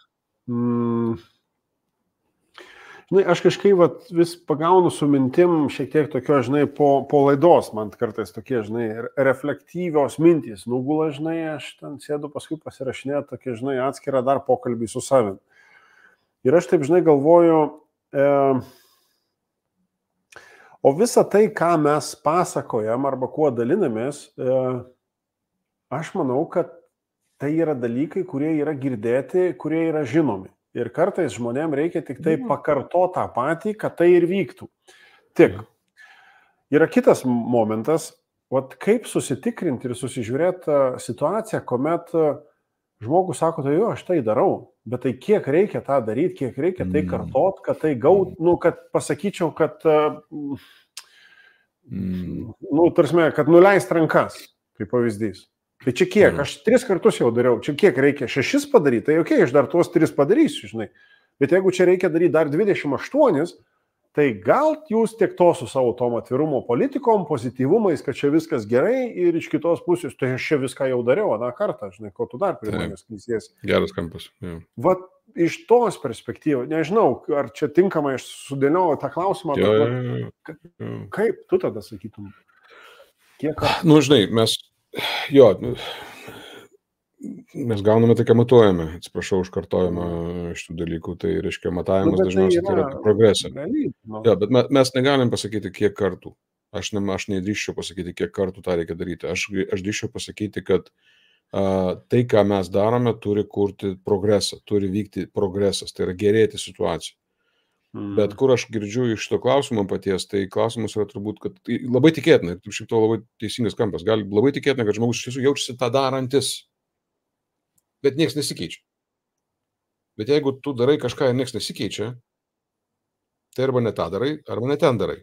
mm, žinai, aš kažkaip va, vis pagaunu su mintim šiek tiek tokio, žinai, po, po laidos, man kartais tokie, žinai, reflektyvios mintys nugula, žinai, aš ten sėdu paskui pasirašinėti tokie, žinai, atskirą dar pokalbį su savim. Ir aš taip, žinai, galvoju, e, o visa tai, ką mes pasakojam arba kuo dalinamės, e, aš manau, kad tai yra dalykai, kurie yra girdėti, kurie yra žinomi. Ir kartais žmonėm reikia tik tai pakartoti tą patį, kad tai ir vyktų. Tik. Yra kitas momentas, vat kaip susitikrinti ir susižiūrėti situaciją, kuomet žmogus sako, tai jo, aš tai darau, bet tai kiek reikia tą daryti, kiek reikia tai kartot, kad tai gaut, nu, kad pasakyčiau, kad, nu, tarsime, kad nuleist rankas, kaip pavyzdys. Tai čia kiek, aš tris kartus jau dariau, čia kiek reikia šešis padaryti, tai okei, okay, aš dar tuos tris padarysiu, žinai. Bet jeigu čia reikia daryti dar dvidešimt aštuonis, tai gal jūs tiek to su savo tom atvirumo politikom, pozityvumais, kad čia viskas gerai ir iš kitos pusės, tai aš čia viską jau dariau, na kartą, žinai, ko tu dar prie manęs klysiesi. Geras kampas. Ja. Vat iš tos perspektyvos, nežinau, ar čia tinkamai aš sudėliau tą klausimą, Ja, bet, ja, ja, ja. kaip tu tada sakytum? Kiek ar... Nu, žinai, mes Jo, mes gauname tai, ką matuojame, atsiprašau už kartojimą šitų dalykų, tai reiškia matavimas Nu, bet tai dažniausiai tai yra yra- progresą. Realybė, nu. Jo, bet me- mes negalim pasakyti, kiek kartų. Aš, ne, aš nedrįščiau pasakyti, kiek kartų tą reikia daryti. Aš, aš drįščiau pasakyti, kad a, tai, ką mes darome, turi kurti progresą, turi vykti progresas, tai yra gerėti situacija. Mm. Bet kur aš girdžiu iš to klausimo paties, tai klausimas yra turbūt, kad tai labai tikėtina, ir šiaip to labai teisingas kampas, gali labai tikėtina, kad žmogus iš tiesų jaučiasi tą darantis, bet niekas nesikeičia. Bet jeigu tu darai kažką ir niekas nesikeičia, tai arba ne tą darai, arba ne ten darai.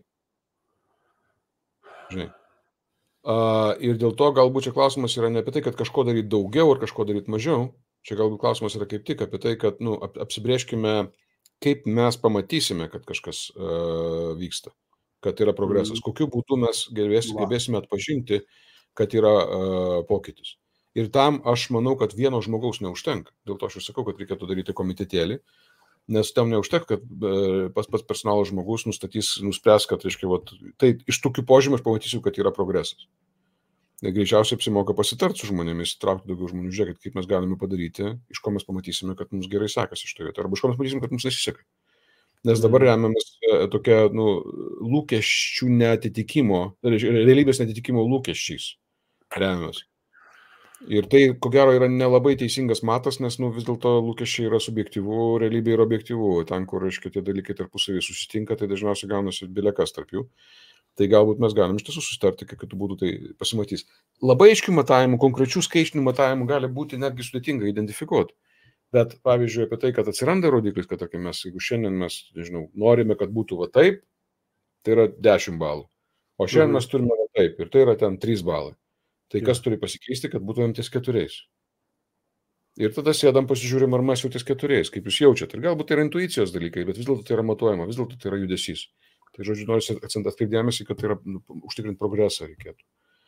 Žinai. Uh, ir dėl to galbūt čia klausimas yra ne apie tai, kad kažko daryti daugiau ar kažko daryti mažiau, čia galbūt klausimas yra kaip tik apie tai, kad nu, ap, apsibrėžkime kaip mes pamatysime, kad kažkas uh, vyksta, kad yra progresas, mm. kokiu būdu mes gebėsime, gebėsime atpažinti, kad yra uh, pokytis. Ir tam aš manau, kad vieno žmogaus neužtenka. Dėl to aš ir sakau, kad reikėtų daryti komitetėlį, nes tam neužtenka, kad uh, pas pats personalo žmogus nustatys, nuspręs, kad, reiškia, vat, tai iš tokių požymių aš pamatysiu, kad yra progresas. Ir greičiausiai apsimoka pasitarti su žmonėmis, traukti daugiau žmonių, žiūrėkit, kaip mes galime padaryti, iš ko mes pamatysime, kad mums gerai sekasi šitoje vietoje, arba iš ko mes matysime, kad mums nesiseka. Nes dabar remiamas tokia, nu, lūkesčių neatitikimo, realybės neatitikimo lūkesčiais remiamas. Ir tai, ko gero, yra nelabai teisingas matas, nes, nu, vis dėlto lūkesčiai yra subjektyvų, realybė yra objektyvų. Ten, kur, reiškia, tie dalykai tarpusavį susitinka, tai dažniausiai gaunasi bilekas tarp jų. Tai galbūt mes galim iš tiesų susitarti, kad kitų būdų tai pasimatys. Labai aiškių matavimų, konkrečių skaičinių matavimų gali būti netgi sudėtinga identifikuoti. Bet, pavyzdžiui, apie tai, kad atsiranda rodiklis, kad, tarkim, mes, jeigu šiandien mes, nežinau, norime, kad būtų va taip, tai yra dešimt balų. O šiandien mhm. mes turime va taip, ir tai yra ten trys balai. Tai kas turi pasikeisti, kad būtumėm ties keturiais. Ir tada sėdam, pasižiūrim, ar mes jau ties keturiais, kaip jūs jaučiat. Ir galbūt tai yra intuicijos dalykai, bet vis dėlto tai yra matuojama, vis dėlto tai yra judesys. Tai, žodžiu, noriu atkreipti dėmesį, kad tai yra nu, užtikrinti progresą reikėtų.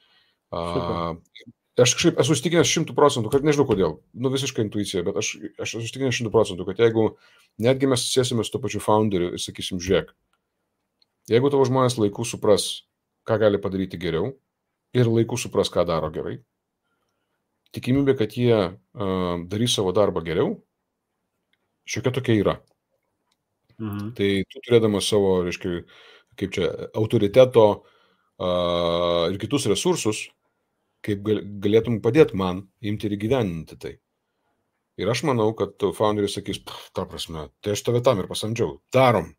A, aš kažkaip esu įsitikinęs šimtų procentų, kad nežinau kodėl, nu visiškai intuicija, bet aš, aš esu įsitikinęs šimtų procentų, kad jeigu netgi mes sėsime su to pačiu founderiu ir sakysim, žiūrėk, jeigu tavo žmonės laiku supras, ką gali padaryti geriau ir laiku supras, ką daro gerai, tikimybė, kad jie uh, darys savo darbą geriau, šiokia tokia yra. Mhm. Tai tu turėdamas savo, reiškia, kaip čia, autoriteto uh, ir kitus resursus, kaip gal, galėtum padėti man imti ir įgyveninti tai. Ir aš manau, kad founderis sakys, ta prasme, tai aš tave tam ir pasamdžiau. Darom.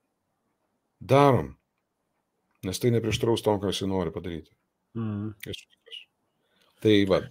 Darom. Nes tai neprieštraus tom, ką jis nori padaryti. Mhm. Tai va.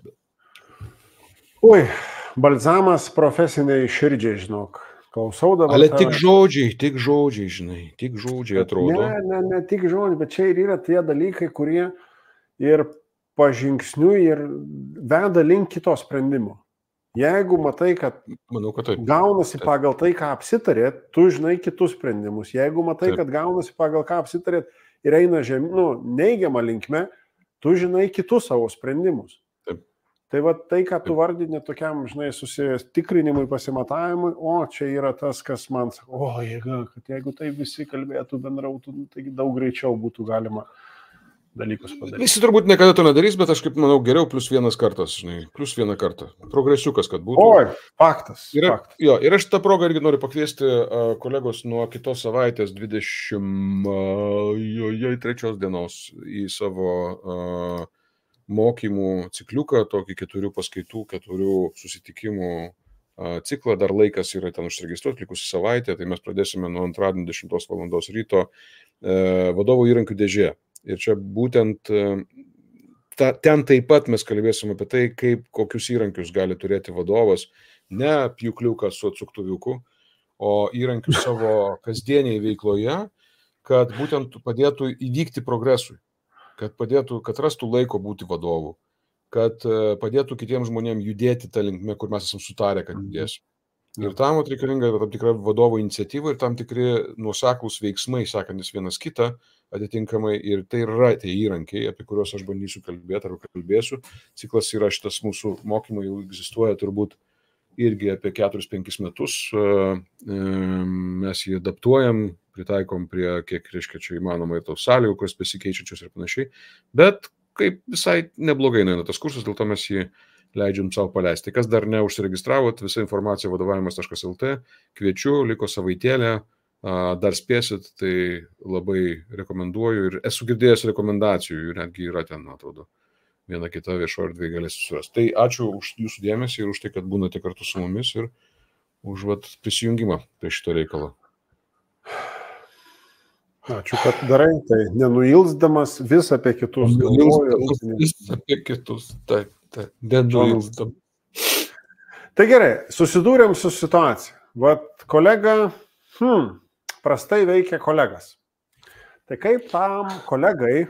Ui, balzamas profesiniai širdžiai, žinok. Klausau dabar. Ale tik žodžiai, tik žodžiai, žinai, tik žodžiai atrodo. Ne, ne, ne tik žodžiai, bet čia ir yra tie dalykai, kurie ir pažingsniui ir veda link kito sprendimo. Jeigu matai, kad, Manau, kad taip. gaunasi taip. Pagal tai, ką apsitarėt, tu žinai kitus sprendimus. Jeigu matai, taip. Kad gaunasi pagal ką apsitarėt ir eina žem, nu, neigiamą linkme, tu žinai kitus savo sprendimus. Tai va tai, ką tu vardini tokiam, žinai, susitikrinimui, pasimatavimui, o čia yra tas, kas man sako, o jėga, kad jeigu tai visi kalbėtų, bendrautų, taigi daug greičiau būtų galima dalykus padaryti. Visi turbūt niekada to nedarys, bet aš kaip manau geriau plus vienas kartas, žinai, plus vieną kartą. Progresiukas, kad būtų. Oi, faktas. Ir, faktas. Jo, ir aš tą progą irgi noriu pakviesti uh, kolegos nuo kitos savaitės dvidešimt trečios dienos į savo uh, mokymų cikliuką, tokį keturių paskaitų, keturių susitikimų ciklą, dar laikas yra ten užsiregistruoti, likusi savaitė, tai mes pradėsime nuo antradienio dešimtos valandos ryto e, vadovo įrankių dėžė. Ir čia būtent e, ta, ten taip pat mes kalbėsime apie tai, kaip kokius įrankius gali turėti vadovas, ne pjūkliukas su atsuktuviuku, o įrankius savo kasdieniai veikloje, kad būtent padėtų įvykti progresui. Kad padėtų, kad rastų laiko būti vadovu, kad padėtų kitiems žmonėms judėti tą linkmę, kur mes esam sutarę, kad judėsim. Ir tam reikalinga tam tikra vadovo iniciatyva ir tam tikri nuoseklūs veiksmai, sakantis vienas kitą atitinkamai. Ir tai yra tie įrankiai, apie kuriuos aš bandysiu kalbėti ar kalbėsiu. Ciklas yra šitas mūsų mokymai, jau egzistuoja turbūt irgi apie keturis penkis metus. Mes jį adaptuojam, pritaikom prie, kiek reiškia čia įmanoma ir tos sąlygų, kurios besikeičiančios ir panašiai. Bet kaip visai neblogai nueina tas kursas, dėl to mes jį leidžiam savo paleisti. Kas dar neužsiregistravot, visa informacija vadovavimas taškas lt, kviečiu, liko savaitėlė, dar spėsit, tai labai rekomenduoju ir esu girdėjęs rekomendacijų, netgi yra ten, atrodo, viena kita viešo erdvė galėsiu surasti. Tai ačiū už jūsų dėmesį ir už tai, kad būnate kartu su mumis ir už vat, prisijungimą prie šito reikalo. Ačiū, kad darai, tai nenuilsdamas vis apie kitus. Nenuilsdamas vis apie kitus, taip, taip, nenuilsdamas. Tai gerai, susidūrėm su situacija. Vat kolega, hmm, prastai veikia kolegas. Tai kaip tam kolegai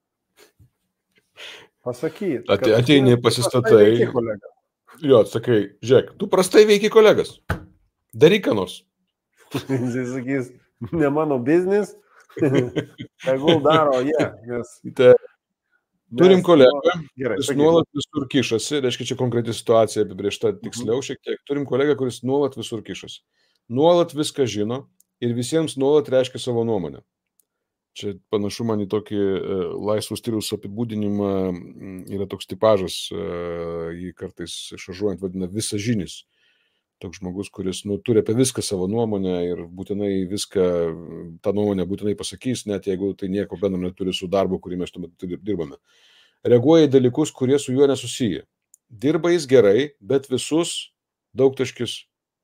pasakyti? Ate, ateini, pasistatai. Jo, atsakai, žiūrėk, tu prastai veiki kolegas. Daryk ką nors. Jis sakys, ne mano biznis, tegul daro jie. Yeah, nes... Turim kolegą, Gerai, kuris sakyk. nuolat visur kišasi, reiškia, čia konkreti situacija apibriešta tiksliau šiek tiek. Turim kolegą, kuris nuolat visur kišasi. Nuolat viską žino ir visiems nuolat reiškia savo nuomonę. Čia panašu man į tokį uh, laisvų stiliaus apibūdinimą, yra toks tipažas, uh, jį kartais šaržuojant vadina visažinis. Toks žmogus, kuris nu, turi apie viską savo nuomonę ir būtinai viską, tą nuomonę būtinai pasakys, net jeigu tai nieko bendro neturi su darbu, kurį mes tuo metu dirbame. Reaguoja į dalykus, kurie su juo nesusiję. Dirba jis gerai, bet visus daugtaškis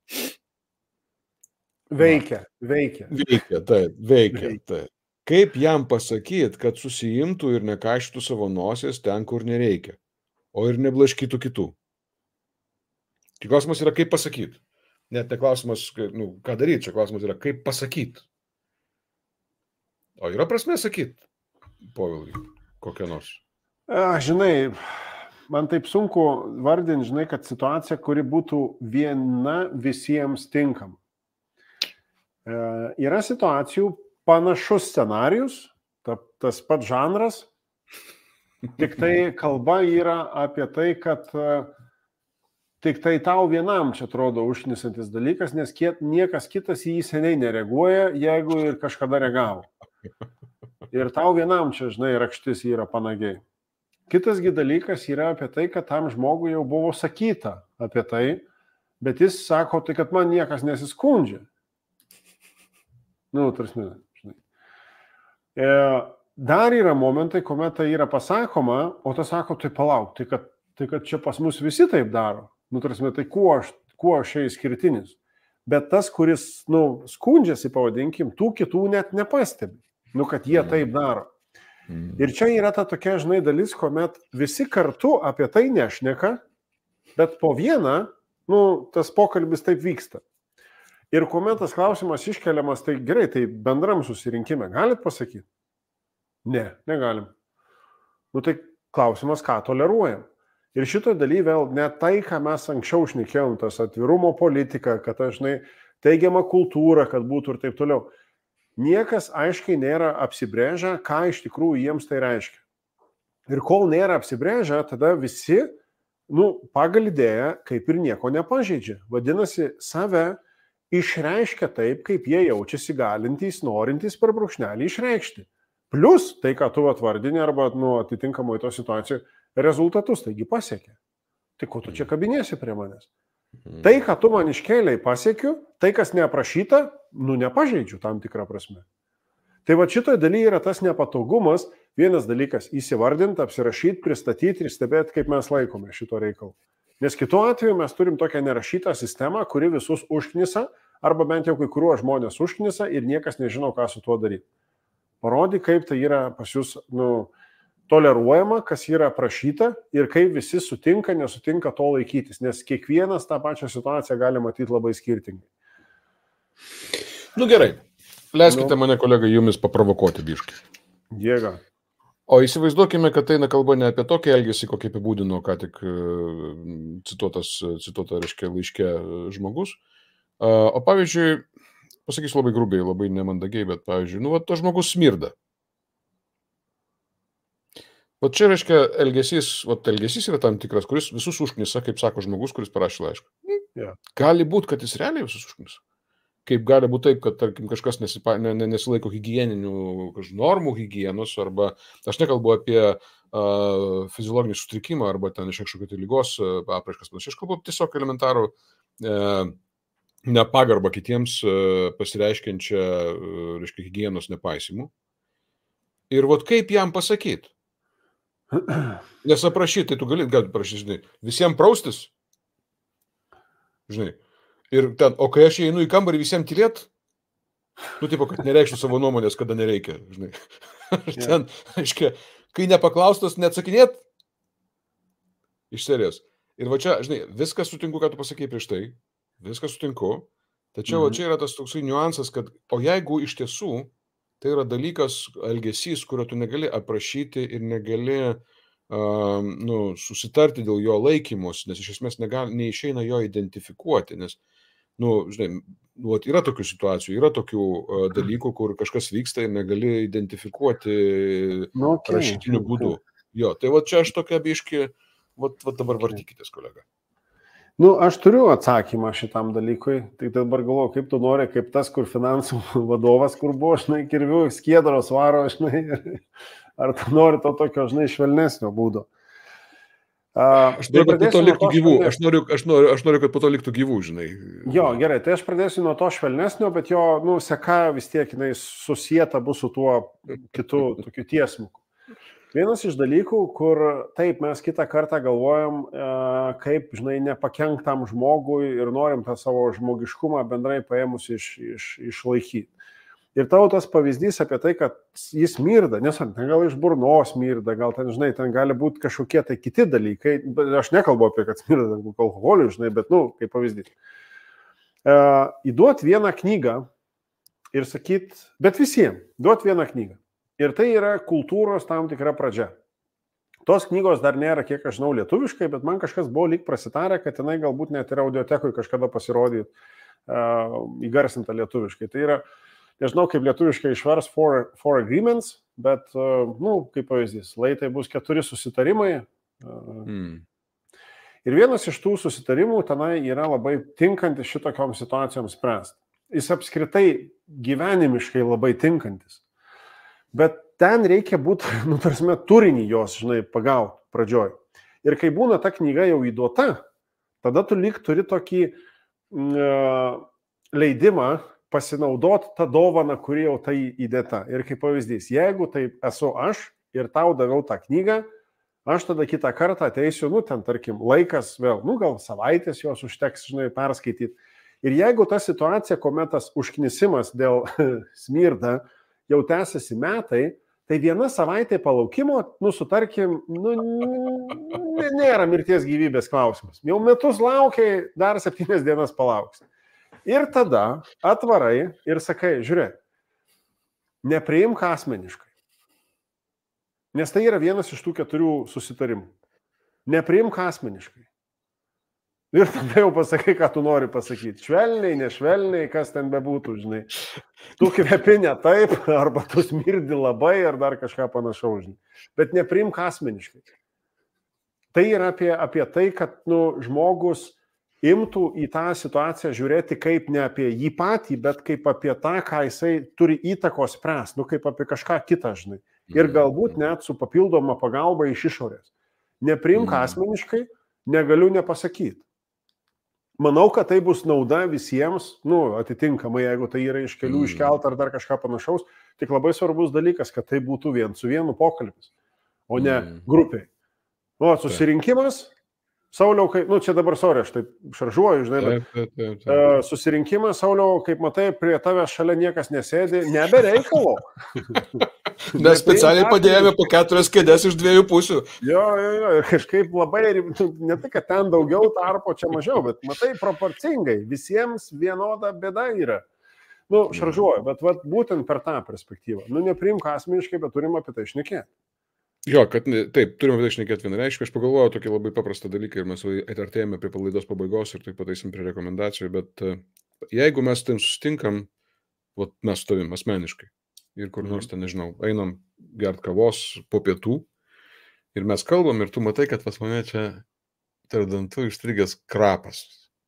Veikia, veikia. Veikia, taip, veikia, taip. Kaip jam pasakyti, kad susijimtų ir nekaištų savo nosies ten, kur nereikia, o ir neblaškytų kitų? Tik klausimas yra, kaip pasakyti. Net ne klausimas, nu, ką daryti, čia klausimas yra, kaip pasakyti. O yra prasmė sakyti, Povilai, kokią nors? A, žinai, man taip sunku vardinti, žinai, kad situacija, kuri būtų viena visiems tinkama. E, yra situacijų, panašus scenarius, ta, tas pats žanras, tik tai kalba yra apie tai, kad tik tai tau vienam čia atrodo užknisantis dalykas, nes kiek, niekas kitas į jį seniai nereaguoja, jeigu ir kažkada reagavo. Ir tau vienam čia, žinai, rakštis yra panagiai. Kitasgi dalykas yra apie tai, kad tam žmogui jau buvo sakyta apie tai, bet jis sako, tai kad man niekas nesiskundžia. Nu, tarsi, žinai. E, dar yra momentai, kuomet tai yra pasakoma, o tas sako, tai palauk, tai kad, tai kad čia pas mus visi taip daro. Nu, tarsi, tai kuo aš, kuo aš čia išskirtinis. Bet tas, kuris, nu, skundžiasi, pavadinkim, tų kitų net nepastebi. Nu, kad jie taip daro. Ir čia yra ta tokia, žinai, dalis, kuomet visi kartu apie tai nešneka, bet po vieną, nu, tas pokalbis taip vyksta. Ir kuomet tas klausimas iškeliamas, tai gerai, tai bendram susirinkime galit pasakyti? Ne, negalim. Nu, tai klausimas, ką toleruojam. Ir šito daly vėl ne tai, ką mes anksčiau šnekėjom, tas atvirumo politika, kad, žinai, teigiama kultūra, kad būtų ir taip toliau. Niekas aiškiai nėra apsibrėžę, ką iš tikrųjų jiems tai reiškia. Ir kol nėra apsibrėžę, tada visi, nu, pagal idėją, kaip ir nieko nepažeidžia. Vadinasi, save išreiškia taip, kaip jie jaučiasi galintys, norintys per brūkšnelį išreikšti. Plus tai, ką tu atvardini arba, nu, atitinkamai to situacijų, rezultatus, taigi pasiekė. Tai ko tu čia kabinėsi prie manęs? Tai, ką tu man iškėliai pasiekiu, tai, kas neaprašyta, nu, nepažeidžiu tam tikrą prasme. Tai va šitoje dalyje yra tas nepatogumas, vienas dalykas įsivardinti, apsirašyti, pristatyti ir stebėti, kaip mes laikome šito reikalu. Nes kitu atveju mes turim tokią nerašytą sistemą, kuri visus užknisa, arba bent jau kai kuriuos žmonės užknisa ir niekas nežino, ką su tuo daryti. Parody, kaip tai yra pas jūs, nu, toleruojama, kas yra prašyta ir kaip visi sutinka, nesutinka to laikytis, nes kiekvienas tą pačią situaciją gali matyti labai skirtingai. Nu gerai, leiskite nu. mane, kolega, jumis paprovokuoti biškai. Jėga. O įsivaizduokime, kad tai kalba ne apie tokį elgesį, kokį apibūdino ką tik cituotas, cituota, reiškia, laiške žmogus. O pavyzdžiui, pasakysiu labai grubiai, labai nemandagiai, bet pavyzdžiui, nu, va, to žmogus smirda. O čia, reiškia, elgesys, o elgesys yra tam tikras, kuris visus užknisa, kaip sako žmogus, kuris parašė laišką. Yeah. Gali būti, kad jis realiai visus užknisa. Kaip gali būti taip, kad, tarkim, kažkas nesipa, ne, ne, nesilaiko higieninių normų higienos, arba aš nekalbu apie uh, fiziologinį sutrikimą, arba ten iš kažkokio tai lygos uh, apraiškas panašiai. Aš kalbu tiesiog elementarų uh, nepagarbą kitiems uh, pasireiškiančią, uh, reiškia, higienos nepaisimų. Ir vot kaip jam pasakyti? Nes aprašyti, tai tu gali, gali prašyti, žinai, visiems praustis, žinai, ir ten, o kai aš einu į kambarį visiems tylėt, nu, tipo, kad nereikštų savo nuomonės, kada nereikia, žinai, yeah. Ten, aiškia, kai nepaklaustas, neatsakinėt, iš serijos. Ir va čia, žinai, viskas sutinku, ką tu pasakei prieš tai, viskas sutinku, tačiau mm-hmm. čia yra tas toksai niuansas, kad, o jeigu iš tiesų, tai yra dalykas, elgesys, kurio tu negali aprašyti ir negali uh, nu, susitarti dėl jo laikymus, nes iš esmės negali, neišeina jo identifikuoti, nes nu, žinai, vat, yra tokių situacijų, yra tokių uh, dalykų, kur kažkas vyksta ir negali identifikuoti nu, okay, rašytiniu okay. būdu. Jo, tai va čia aš tokia biški, va, va dabar okay. vartykitės, kolega. Nu, aš turiu atsakymą šitam dalykui, tik dabar galvoju, kaip tu nori, kaip tas, kur finansų vadovas, kur buvo, žinai, kirvių, skiedros varo, žinai, ar tu nori to tokio, žinai, švelnesnio būdo. Uh, aš, noriu, kad po to liktų gyvų. Aš, noriu, aš, noriu, aš noriu, kad po to liktų gyvų, žinai. Jo, gerai, tai aš pradėsiu nuo to švelnesnio, bet jo, nu, seka vis tiek, jinai susieta bus su tuo kitu, tokiu tiesmuku. Vienas iš dalykų, kur taip mes kitą kartą galvojam, e, kaip, žinai, nepakenktam žmogui ir norim tą savo žmogiškumą bendrai paėmus iš, iš, išlaikyti. Ir tavo tas pavyzdys apie tai, kad jis mirda, nes ten gal iš burnos mirda, gal ten, žinai, ten gali būti kažkokie tai kiti dalykai, aš nekalbu apie, kad mirda alkoholiu, žinai, bet, nu, kaip pavyzdys. E, įduot vieną knygą ir sakyt, bet visiems, duot vieną knygą. Ir tai yra kultūros tam tikra pradžia. Tos knygos dar nėra, kiek aš žinau, lietuviškai, bet man kažkas buvo lyg prasitarę, kad jinai galbūt net ir audiotekui kažkada pasirodyti uh, įgarsinta lietuviškai. Tai yra, nežinau, kaip lietuviškai išvers four, four agreements, bet, uh, nu, kaip pavyzdys, lai tai bus keturi susitarimai. Uh, mm. Ir vienas iš tų susitarimų tenai yra labai tinkantis šitokiom situacijom spręsti. Jis apskritai gyvenimiškai labai tinkantis. Bet ten reikia būti, nu, tarsi, turinį jos, žinai, pagauti pradžioj. Ir kai būna ta knyga jau įduota, tada tu lyg turi tokį uh, leidimą pasinaudoti tą dovaną, kuri jau tai įdėta. Ir kaip pavyzdys, jeigu tai esu aš ir tau daviau tą knygą, aš tada kitą kartą ateisiu, nu, ten, tarkim, laikas vėl, nu, gal savaitės jos užteks, žinai, perskaityti. Ir jeigu ta situacija, kuomet tas užknisimas dėl smirda, jau tęsiasi metai, tai viena savaitė palaukimo, nu, sutarkim, nu, nėra mirties gyvybės klausimas. Jau metus laukiai, dar septynias dienas palauks. Ir tada atvarai ir sakai, žiūrėk, nepriimk asmeniškai. Nes tai yra vienas iš tų keturių susitarimų. Nepriimk asmeniškai. Ir tada jau pasakai, ką tu nori pasakyti. Švelniai, nešvelniai, kas ten bebūtų, žinai. Tu kvepi ne taip, arba tu smirdi labai, ar dar kažką panašaus, žinai. Bet nepriimk asmeniškai. Tai yra apie, apie tai, kad, nu, žmogus imtų į tą situaciją žiūrėti kaip ne apie jį patį, bet kaip apie tą, ką jisai turi įtakos spręs, nu, kaip apie kažką kitą, žinai. Ir galbūt net su papildoma pagalba iš išorės. Nepriimk asmeniškai, negaliu nepasakyti. Manau, kad tai bus nauda visiems, nu, atitinkamai, jeigu tai yra iš kelių iškelta ar dar kažką panašaus, tik labai svarbus dalykas, kad tai būtų vien su vienu pokalbis, o ne grupiai. O, susirinkimas, Sauliau, kaip, nu, čia dabar, sorry, aš taip šaržuoju, žinai, bet taip, taip, taip. Uh, susirinkimas, Sauliau, kaip matai, prie tavęs šalia niekas nesėdi, nebereikalo. Mes specialiai padėjome po keturias kėdės iš dviejų pusių. Jo, jo, jo, ir kažkaip labai, ne tai, kad ten daugiau tarpo, čia mažiau, bet matai, proporcingai, visiems vienoda bėda yra. Nu, šaržuoju, bet vat, būtent per tą perspektyvą. Nu, nepriimk asmeniškai, bet turim apie tai šnekėti. Jo, kad taip, turime apie tai šnekėti vienareiškiai. Aš pagalvojau tokį labai paprastą dalyką ir mes artėjame prie laidos pabaigos ir taip pat eisim prie rekomendacijų, bet jeigu mes ten susitinkam, vat, mes stovim asmeniškai ir kur nors ten, nežinau, einam gert kavos po pietų ir mes kalbam ir tu matai, kad pas mane čia tarp dantų išstrigęs krapas.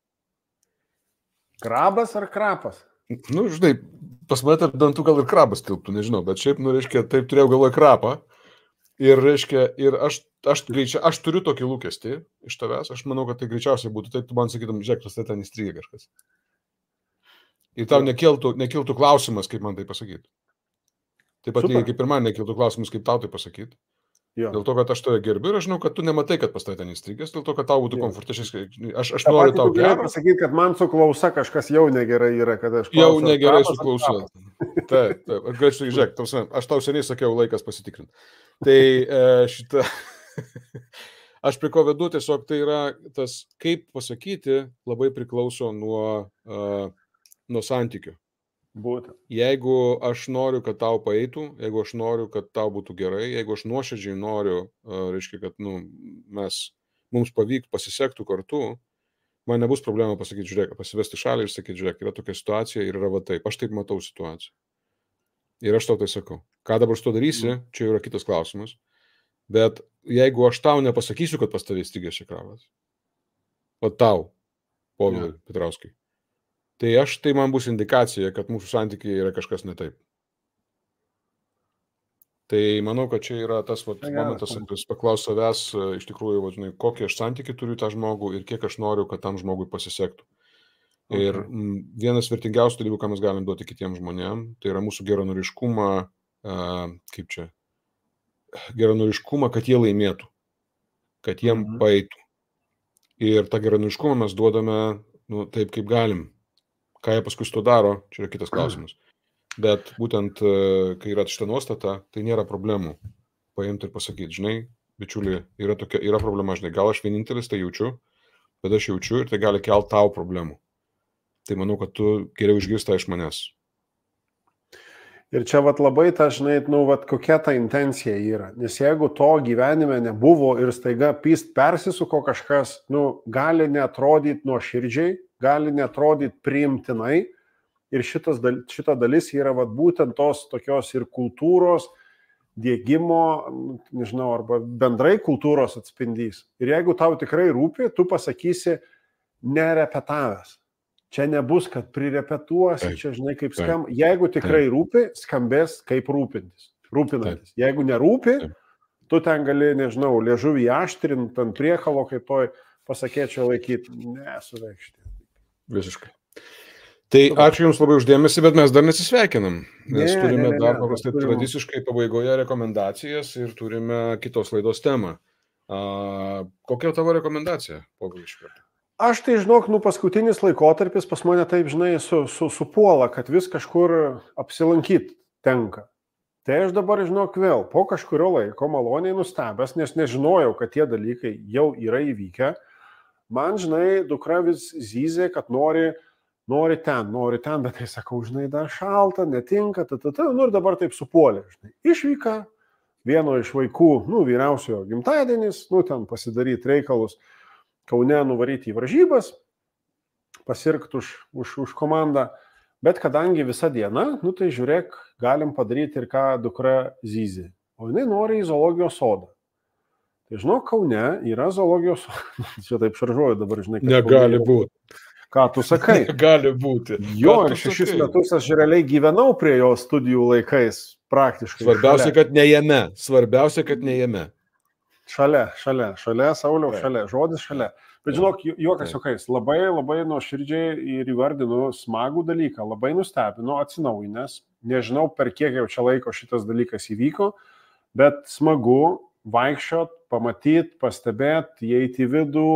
Krabas ar krapas? Nu, žinai, pas mane tarp dantų gal ir krabas tilptų, nežinau, bet šiaip, nu, reiškia, taip turėjau galvoje krapą. Ir, reiškia, ir aš, aš, greičia, aš turiu tokį lūkestį iš tavęs, aš manau, kad tai greičiausiai būtų, tai tu man sakytum, žiūrėk, tai ten įstrigė kažkas. Ir tau nekiltų, nekiltų klausimas, kaip man tai pasakyti. Taip pat lygiai kaip ir man nekiltų klausimas, kaip tau tai pasakyti. Jo. Dėl to, kad aš tave gerbiu ir aš žinau, kad tu nematai, kad pas tai ten įstrigęs, dėl to, kad tau būtų komfortiškai. Aš, aš noriu tau gero. Pasakyti, kad man su klausa kažkas jau negerai yra, kad aš jau negerai su klausa. Taip, taip, aš greičiau, žiūrėk, aš tau seniai sakiau, laikas pasitikrinti. Tai e, šitą, aš prie ko vedu, tiesiog tai yra tas, kaip pasakyti, labai priklauso nuo, uh, nuo santykių. Būtent. Jeigu aš noriu, kad tau paeitų, jeigu aš noriu, kad tau būtų gerai, jeigu aš nuoširdžiai noriu, uh, reiškia, kad nu, mes, mums pavyktų pasisektų kartu, man nebus problema pasakyti, žiūrėk, pasivesti šalį ir sakyti, žiūrėk, yra tokia situacija ir yra va taip. Aš taip matau situaciją. Ir aš tau tai sakau. Ką dabar su to darysi, mm. čia yra kitas klausimas. Bet jeigu aš tau nepasakysiu, kad pas tavai stigė šikravas, o tau, Povilai yeah. Petrauskai, tai aš, tai man bus indikacija, kad mūsų santykiai yra kažkas ne taip. Tai manau, kad čia yra tas vat, momentas, kuris paklaus savęs, iš tikrųjų, vat, žinai, kokį aš santykį turiu tą žmogų ir kiek aš noriu, kad tam žmogui pasisektų. Okay. Ir m, vienas vertingiausių dalykų, ką mes galim duoti kitiems žmonėms, tai yra mūsų geranoriškumą, uh, kaip čia, geranoriškumą, kad jie laimėtų, kad jiem mm-hmm. paeitų. Ir tą geranoriškumą mes duodame nu, taip, kaip galim. Ką jie paskui su to daro, čia yra kitas klausimas. Bet būtent, kai yra šitą nuostatą, tai nėra problemų paimti ir pasakyti, žinai, bičiuli, yra, tokia, yra problema, žinai, gal aš vienintelis tai jaučiu, bet aš jaučiu ir tai gali kelti tau problemų. Tai manau, kad tu geriau išgirsta iš manęs. Ir čia vat labai ta, žinai, nu, vat kokia ta intencija yra. Nes jeigu to gyvenime nebuvo ir staiga pyst persisuko kažkas, nu, gali neatrodyti nuoširdžiai, gali neatrodyti priimtinai. Ir šitas, šita dalis yra vat, būtent tos tokios ir kultūros diegimo, nežinau, arba bendrai kultūros atspindys. Ir jeigu tau tikrai rūpi, tu pasakysi nerepetavęs. Čia nebus, kad prirepetuosi, taip, čia žinai kaip skamba. Jeigu tikrai taip. Rūpi, skambės kaip rūpintis. Rūpinantis. Taip. Jeigu nerūpi, taip. Tu ten gali, nežinau, liežuvį aštrinti, ant priekalo, kaip toj pasakėčiau laikyti. Nesuveikšti. Visiškai. Tai ačiū Jums labai uždėmesi, bet mes dar nesisveikinam, nes ne, turime ne, ne, dar paprastai tradiciškai pabaigoje rekomendacijas ir turime kitos laidos temą. A, kokia tavo rekomendacija, Povilai, iš karto? Aš tai, žinok, nu paskutinis laikotarpis pas mane taip, žinai, su, su, supuola, kad vis kažkur apsilankyti tenka. Tai aš dabar, žinok, vėl po kažkurio laiko maloniai nustebęs, nes nežinojau, kad tie dalykai jau yra įvykę. Man, žinai, dukra vis zyzė, kad nori Nori ten, nori ten, bet tai sakau, žinai, dar šalta, netinka, ta, ta, ta, nu ir dabar taip supuolė, žinai. Išvyka, vieno iš vaikų, nu, vyriausiojo gimtadienis, nu, ten pasidaryti reikalus, Kaune nuvaryti į varžybas, pasirkti už, už, už komandą, bet kadangi visa diena, nu, tai žiūrėk, galim padaryti ir ką dukra zyzė. O jinai nori į zoologijos sodą. Tai, žinok, Kaune yra zoologijos soda. Čia taip šaržuoju dabar, žinai. Negali būti. Ką tu sakai? Gali būti. Jo, ir šešis sakai? Metus aš realiai gyvenau prie jo studijų laikais praktiškai. Svarbiausia, šalia. Kad ne jame. Svarbiausia, kad ne jame. Šalia, šalia, šalia, Sauliau, šalia, žodis šalia. Bet žinok, juokas juokais, labai, labai nuoširdžiai ir įvardinu smagų dalyką, labai nustebino, atsinaujinęs. Nežinau, per kiek jau čia laiko šitas dalykas įvyko, bet smagu vaikščiot, pamatyt, pastebėt, įeiti į vidų,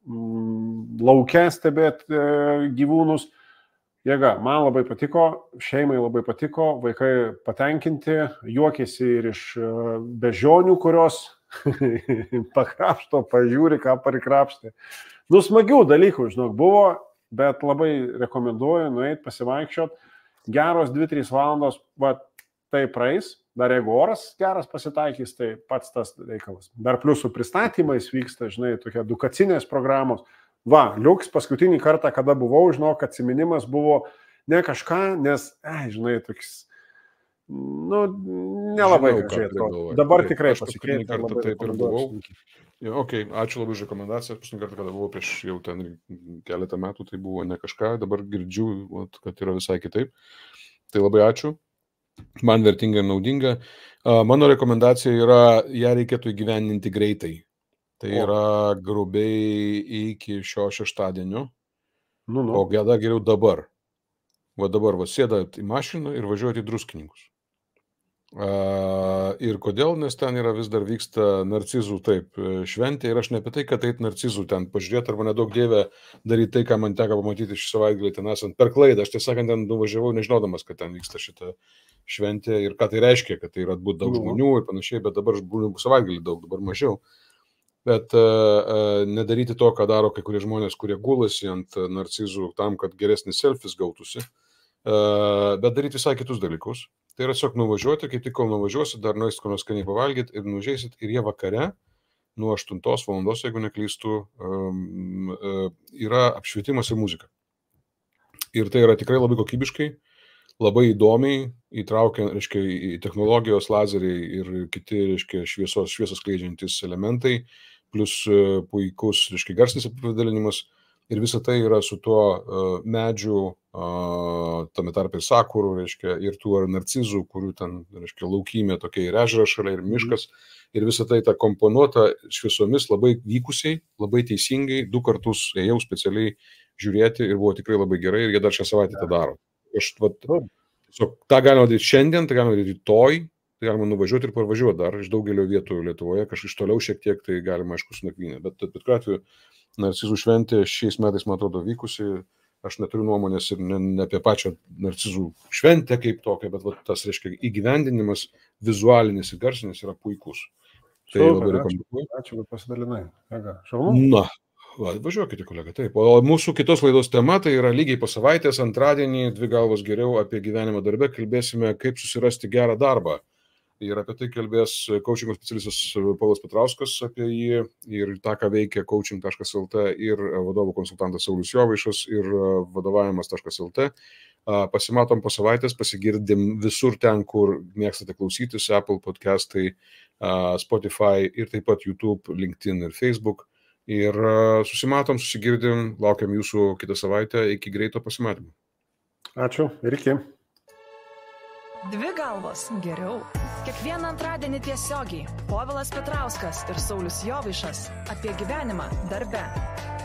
lauke stebėti e, gyvūnus. Jėga, man labai patiko, šeimai labai patiko, vaikai patenkinti, juokėsi ir iš e, beždžionių, kurios pakrapšto, pažiūri, ką parikrapštė. Nu, smagių dalykų, žinok, buvo, bet labai rekomenduoju nueiti pasivaikščiot. Geros dvi trys valandos, va, tai praeis. Dar jeigu oras geras pasitaikys, tai pats tas reikalas. Dar plius su pristatymais vyksta, žinai, tokie edukacinės programos. Va, liuks paskutinį kartą, kada buvau, žinok, atsiminimas buvo ne kažką, nes, ai, žinai, toks, nu, nelabai gražiai atrodo. Dabar taip, tikrai pasikeitė. Kartą taip ir buvau. Ja, okay, ačiū labai už rekomendaciją. Paskutinį kartą, kada buvau prieš jau ten keletą metų, tai buvo ne kažką. Dabar girdžiu, kad yra visai kitaip. Tai labai ačiū. Man vertinga ir naudinga. Mano rekomendacija yra, ją reikėtų įgyvendinti greitai. Tai o. Yra grubiai iki šio šeštadienio. Nu, nu. O geda geriau dabar. Va dabar va, sėdat į mašiną ir važiuojate į Druskininkus. Uh, ir kodėl, nes ten yra vis dar vyksta narcizų taip šventė ir aš ne apie tai, kad eit narcizų ten pažiūrėti arba nedaug dievę daryti tai, ką man teko pamatyti šį savaitgalį ten esant per klaidą. Aš tiesąkant ten nuvažiavau nežinodamas, kad ten vyksta šita šventė ir ką tai reiškia, kad tai yra būt daug žmonių ir panašiai, bet dabar būnu savaitgalį daug, dabar mažiau. Bet uh, nedaryti to, ką daro kai kurie žmonės, kurie gulasi ant narcizų tam, kad geresnis selfis gautųsi, uh, bet daryti visai kitus dalykus. Tai yra tiesiog nuvažiuoti, kaip tik kol nuvažiuosit, dar nueisit, ko nors skaniai pavalgyti ir nužeisit ir jie vakare nuo aštuntos valandos, jeigu neklystu, yra apšvietimas ir muzika. Ir tai yra tikrai labai kokybiškai, labai įdomiai, įtraukiant, reiškia, į technologijos, lazeriai ir kiti, reiškia, šviesos, šviesos skleidžiantis elementai, plus puikus, reiškia, garsinis apibūdinimas. Ir visa tai yra su tuo uh, medžių, uh, tame tarp ir sakurų, reiškia, ir tų ar narcizų, kurių ten, reiškia, laukymė tokia ir ežeras šalia, ir miškas. Ir visa tai ta komponuota šviesomis labai vykusiai, labai teisingai, du kartus ėjau specialiai žiūrėti ir buvo tikrai labai gerai ir jie dar šią savaitę tą daro. Aš, vat, tiesiog, tą galima daryti šiandien, tą galima daryti rytoj, tai galima nuvažiuoti ir parvažiuoti dar iš daugelio vietų Lietuvoje, kažkaip iš toliau šiek tiek, tai galima, aišku, su nakvynė. Bet bet kuriuo atveju narcizų šventė šiais metais, man atrodo, vykusi. Aš neturiu nuomonės ir ne, ne apie pačią narcizų šventę kaip tokią, bet va, tas, reiškia, įgyvendinimas vizualinis ir garsinis yra puikus. Tai Šau, labai ačiū, rekomenduoju. ačiū, kad pasidalinai. Šaunu. Na, va, važiuokite, kolega. Taip. O mūsų kitos laidos tema tai yra lygiai po savaitės, antradienį, dvi galvos geriau apie gyvenimą darbe, kalbėsime, kaip susirasti gerą darbą. Ir apie tai kalbės coachingo specialistas Paulius Petrauskas apie jį ir tą, ką veikia coaching taškas el t ir vadovų konsultantas Saulius Jovaišas ir vadovavimas taškas el t. Pasimatom po savaitės, pasigirdim visur ten, kur mėgstate klausytis, Apple podcastai, Spotify ir taip pat YouTube, LinkedIn ir Facebook. Ir susimatom, susigirdim, laukiam jūsų kitą savaitę, iki greito pasimatymo. Ačiū ir iki. Dvi galvos geriau. Kiekvieną antradienį tiesiogiai Povilas Petrauskas ir Saulius Jovaišas apie gyvenimą darbe.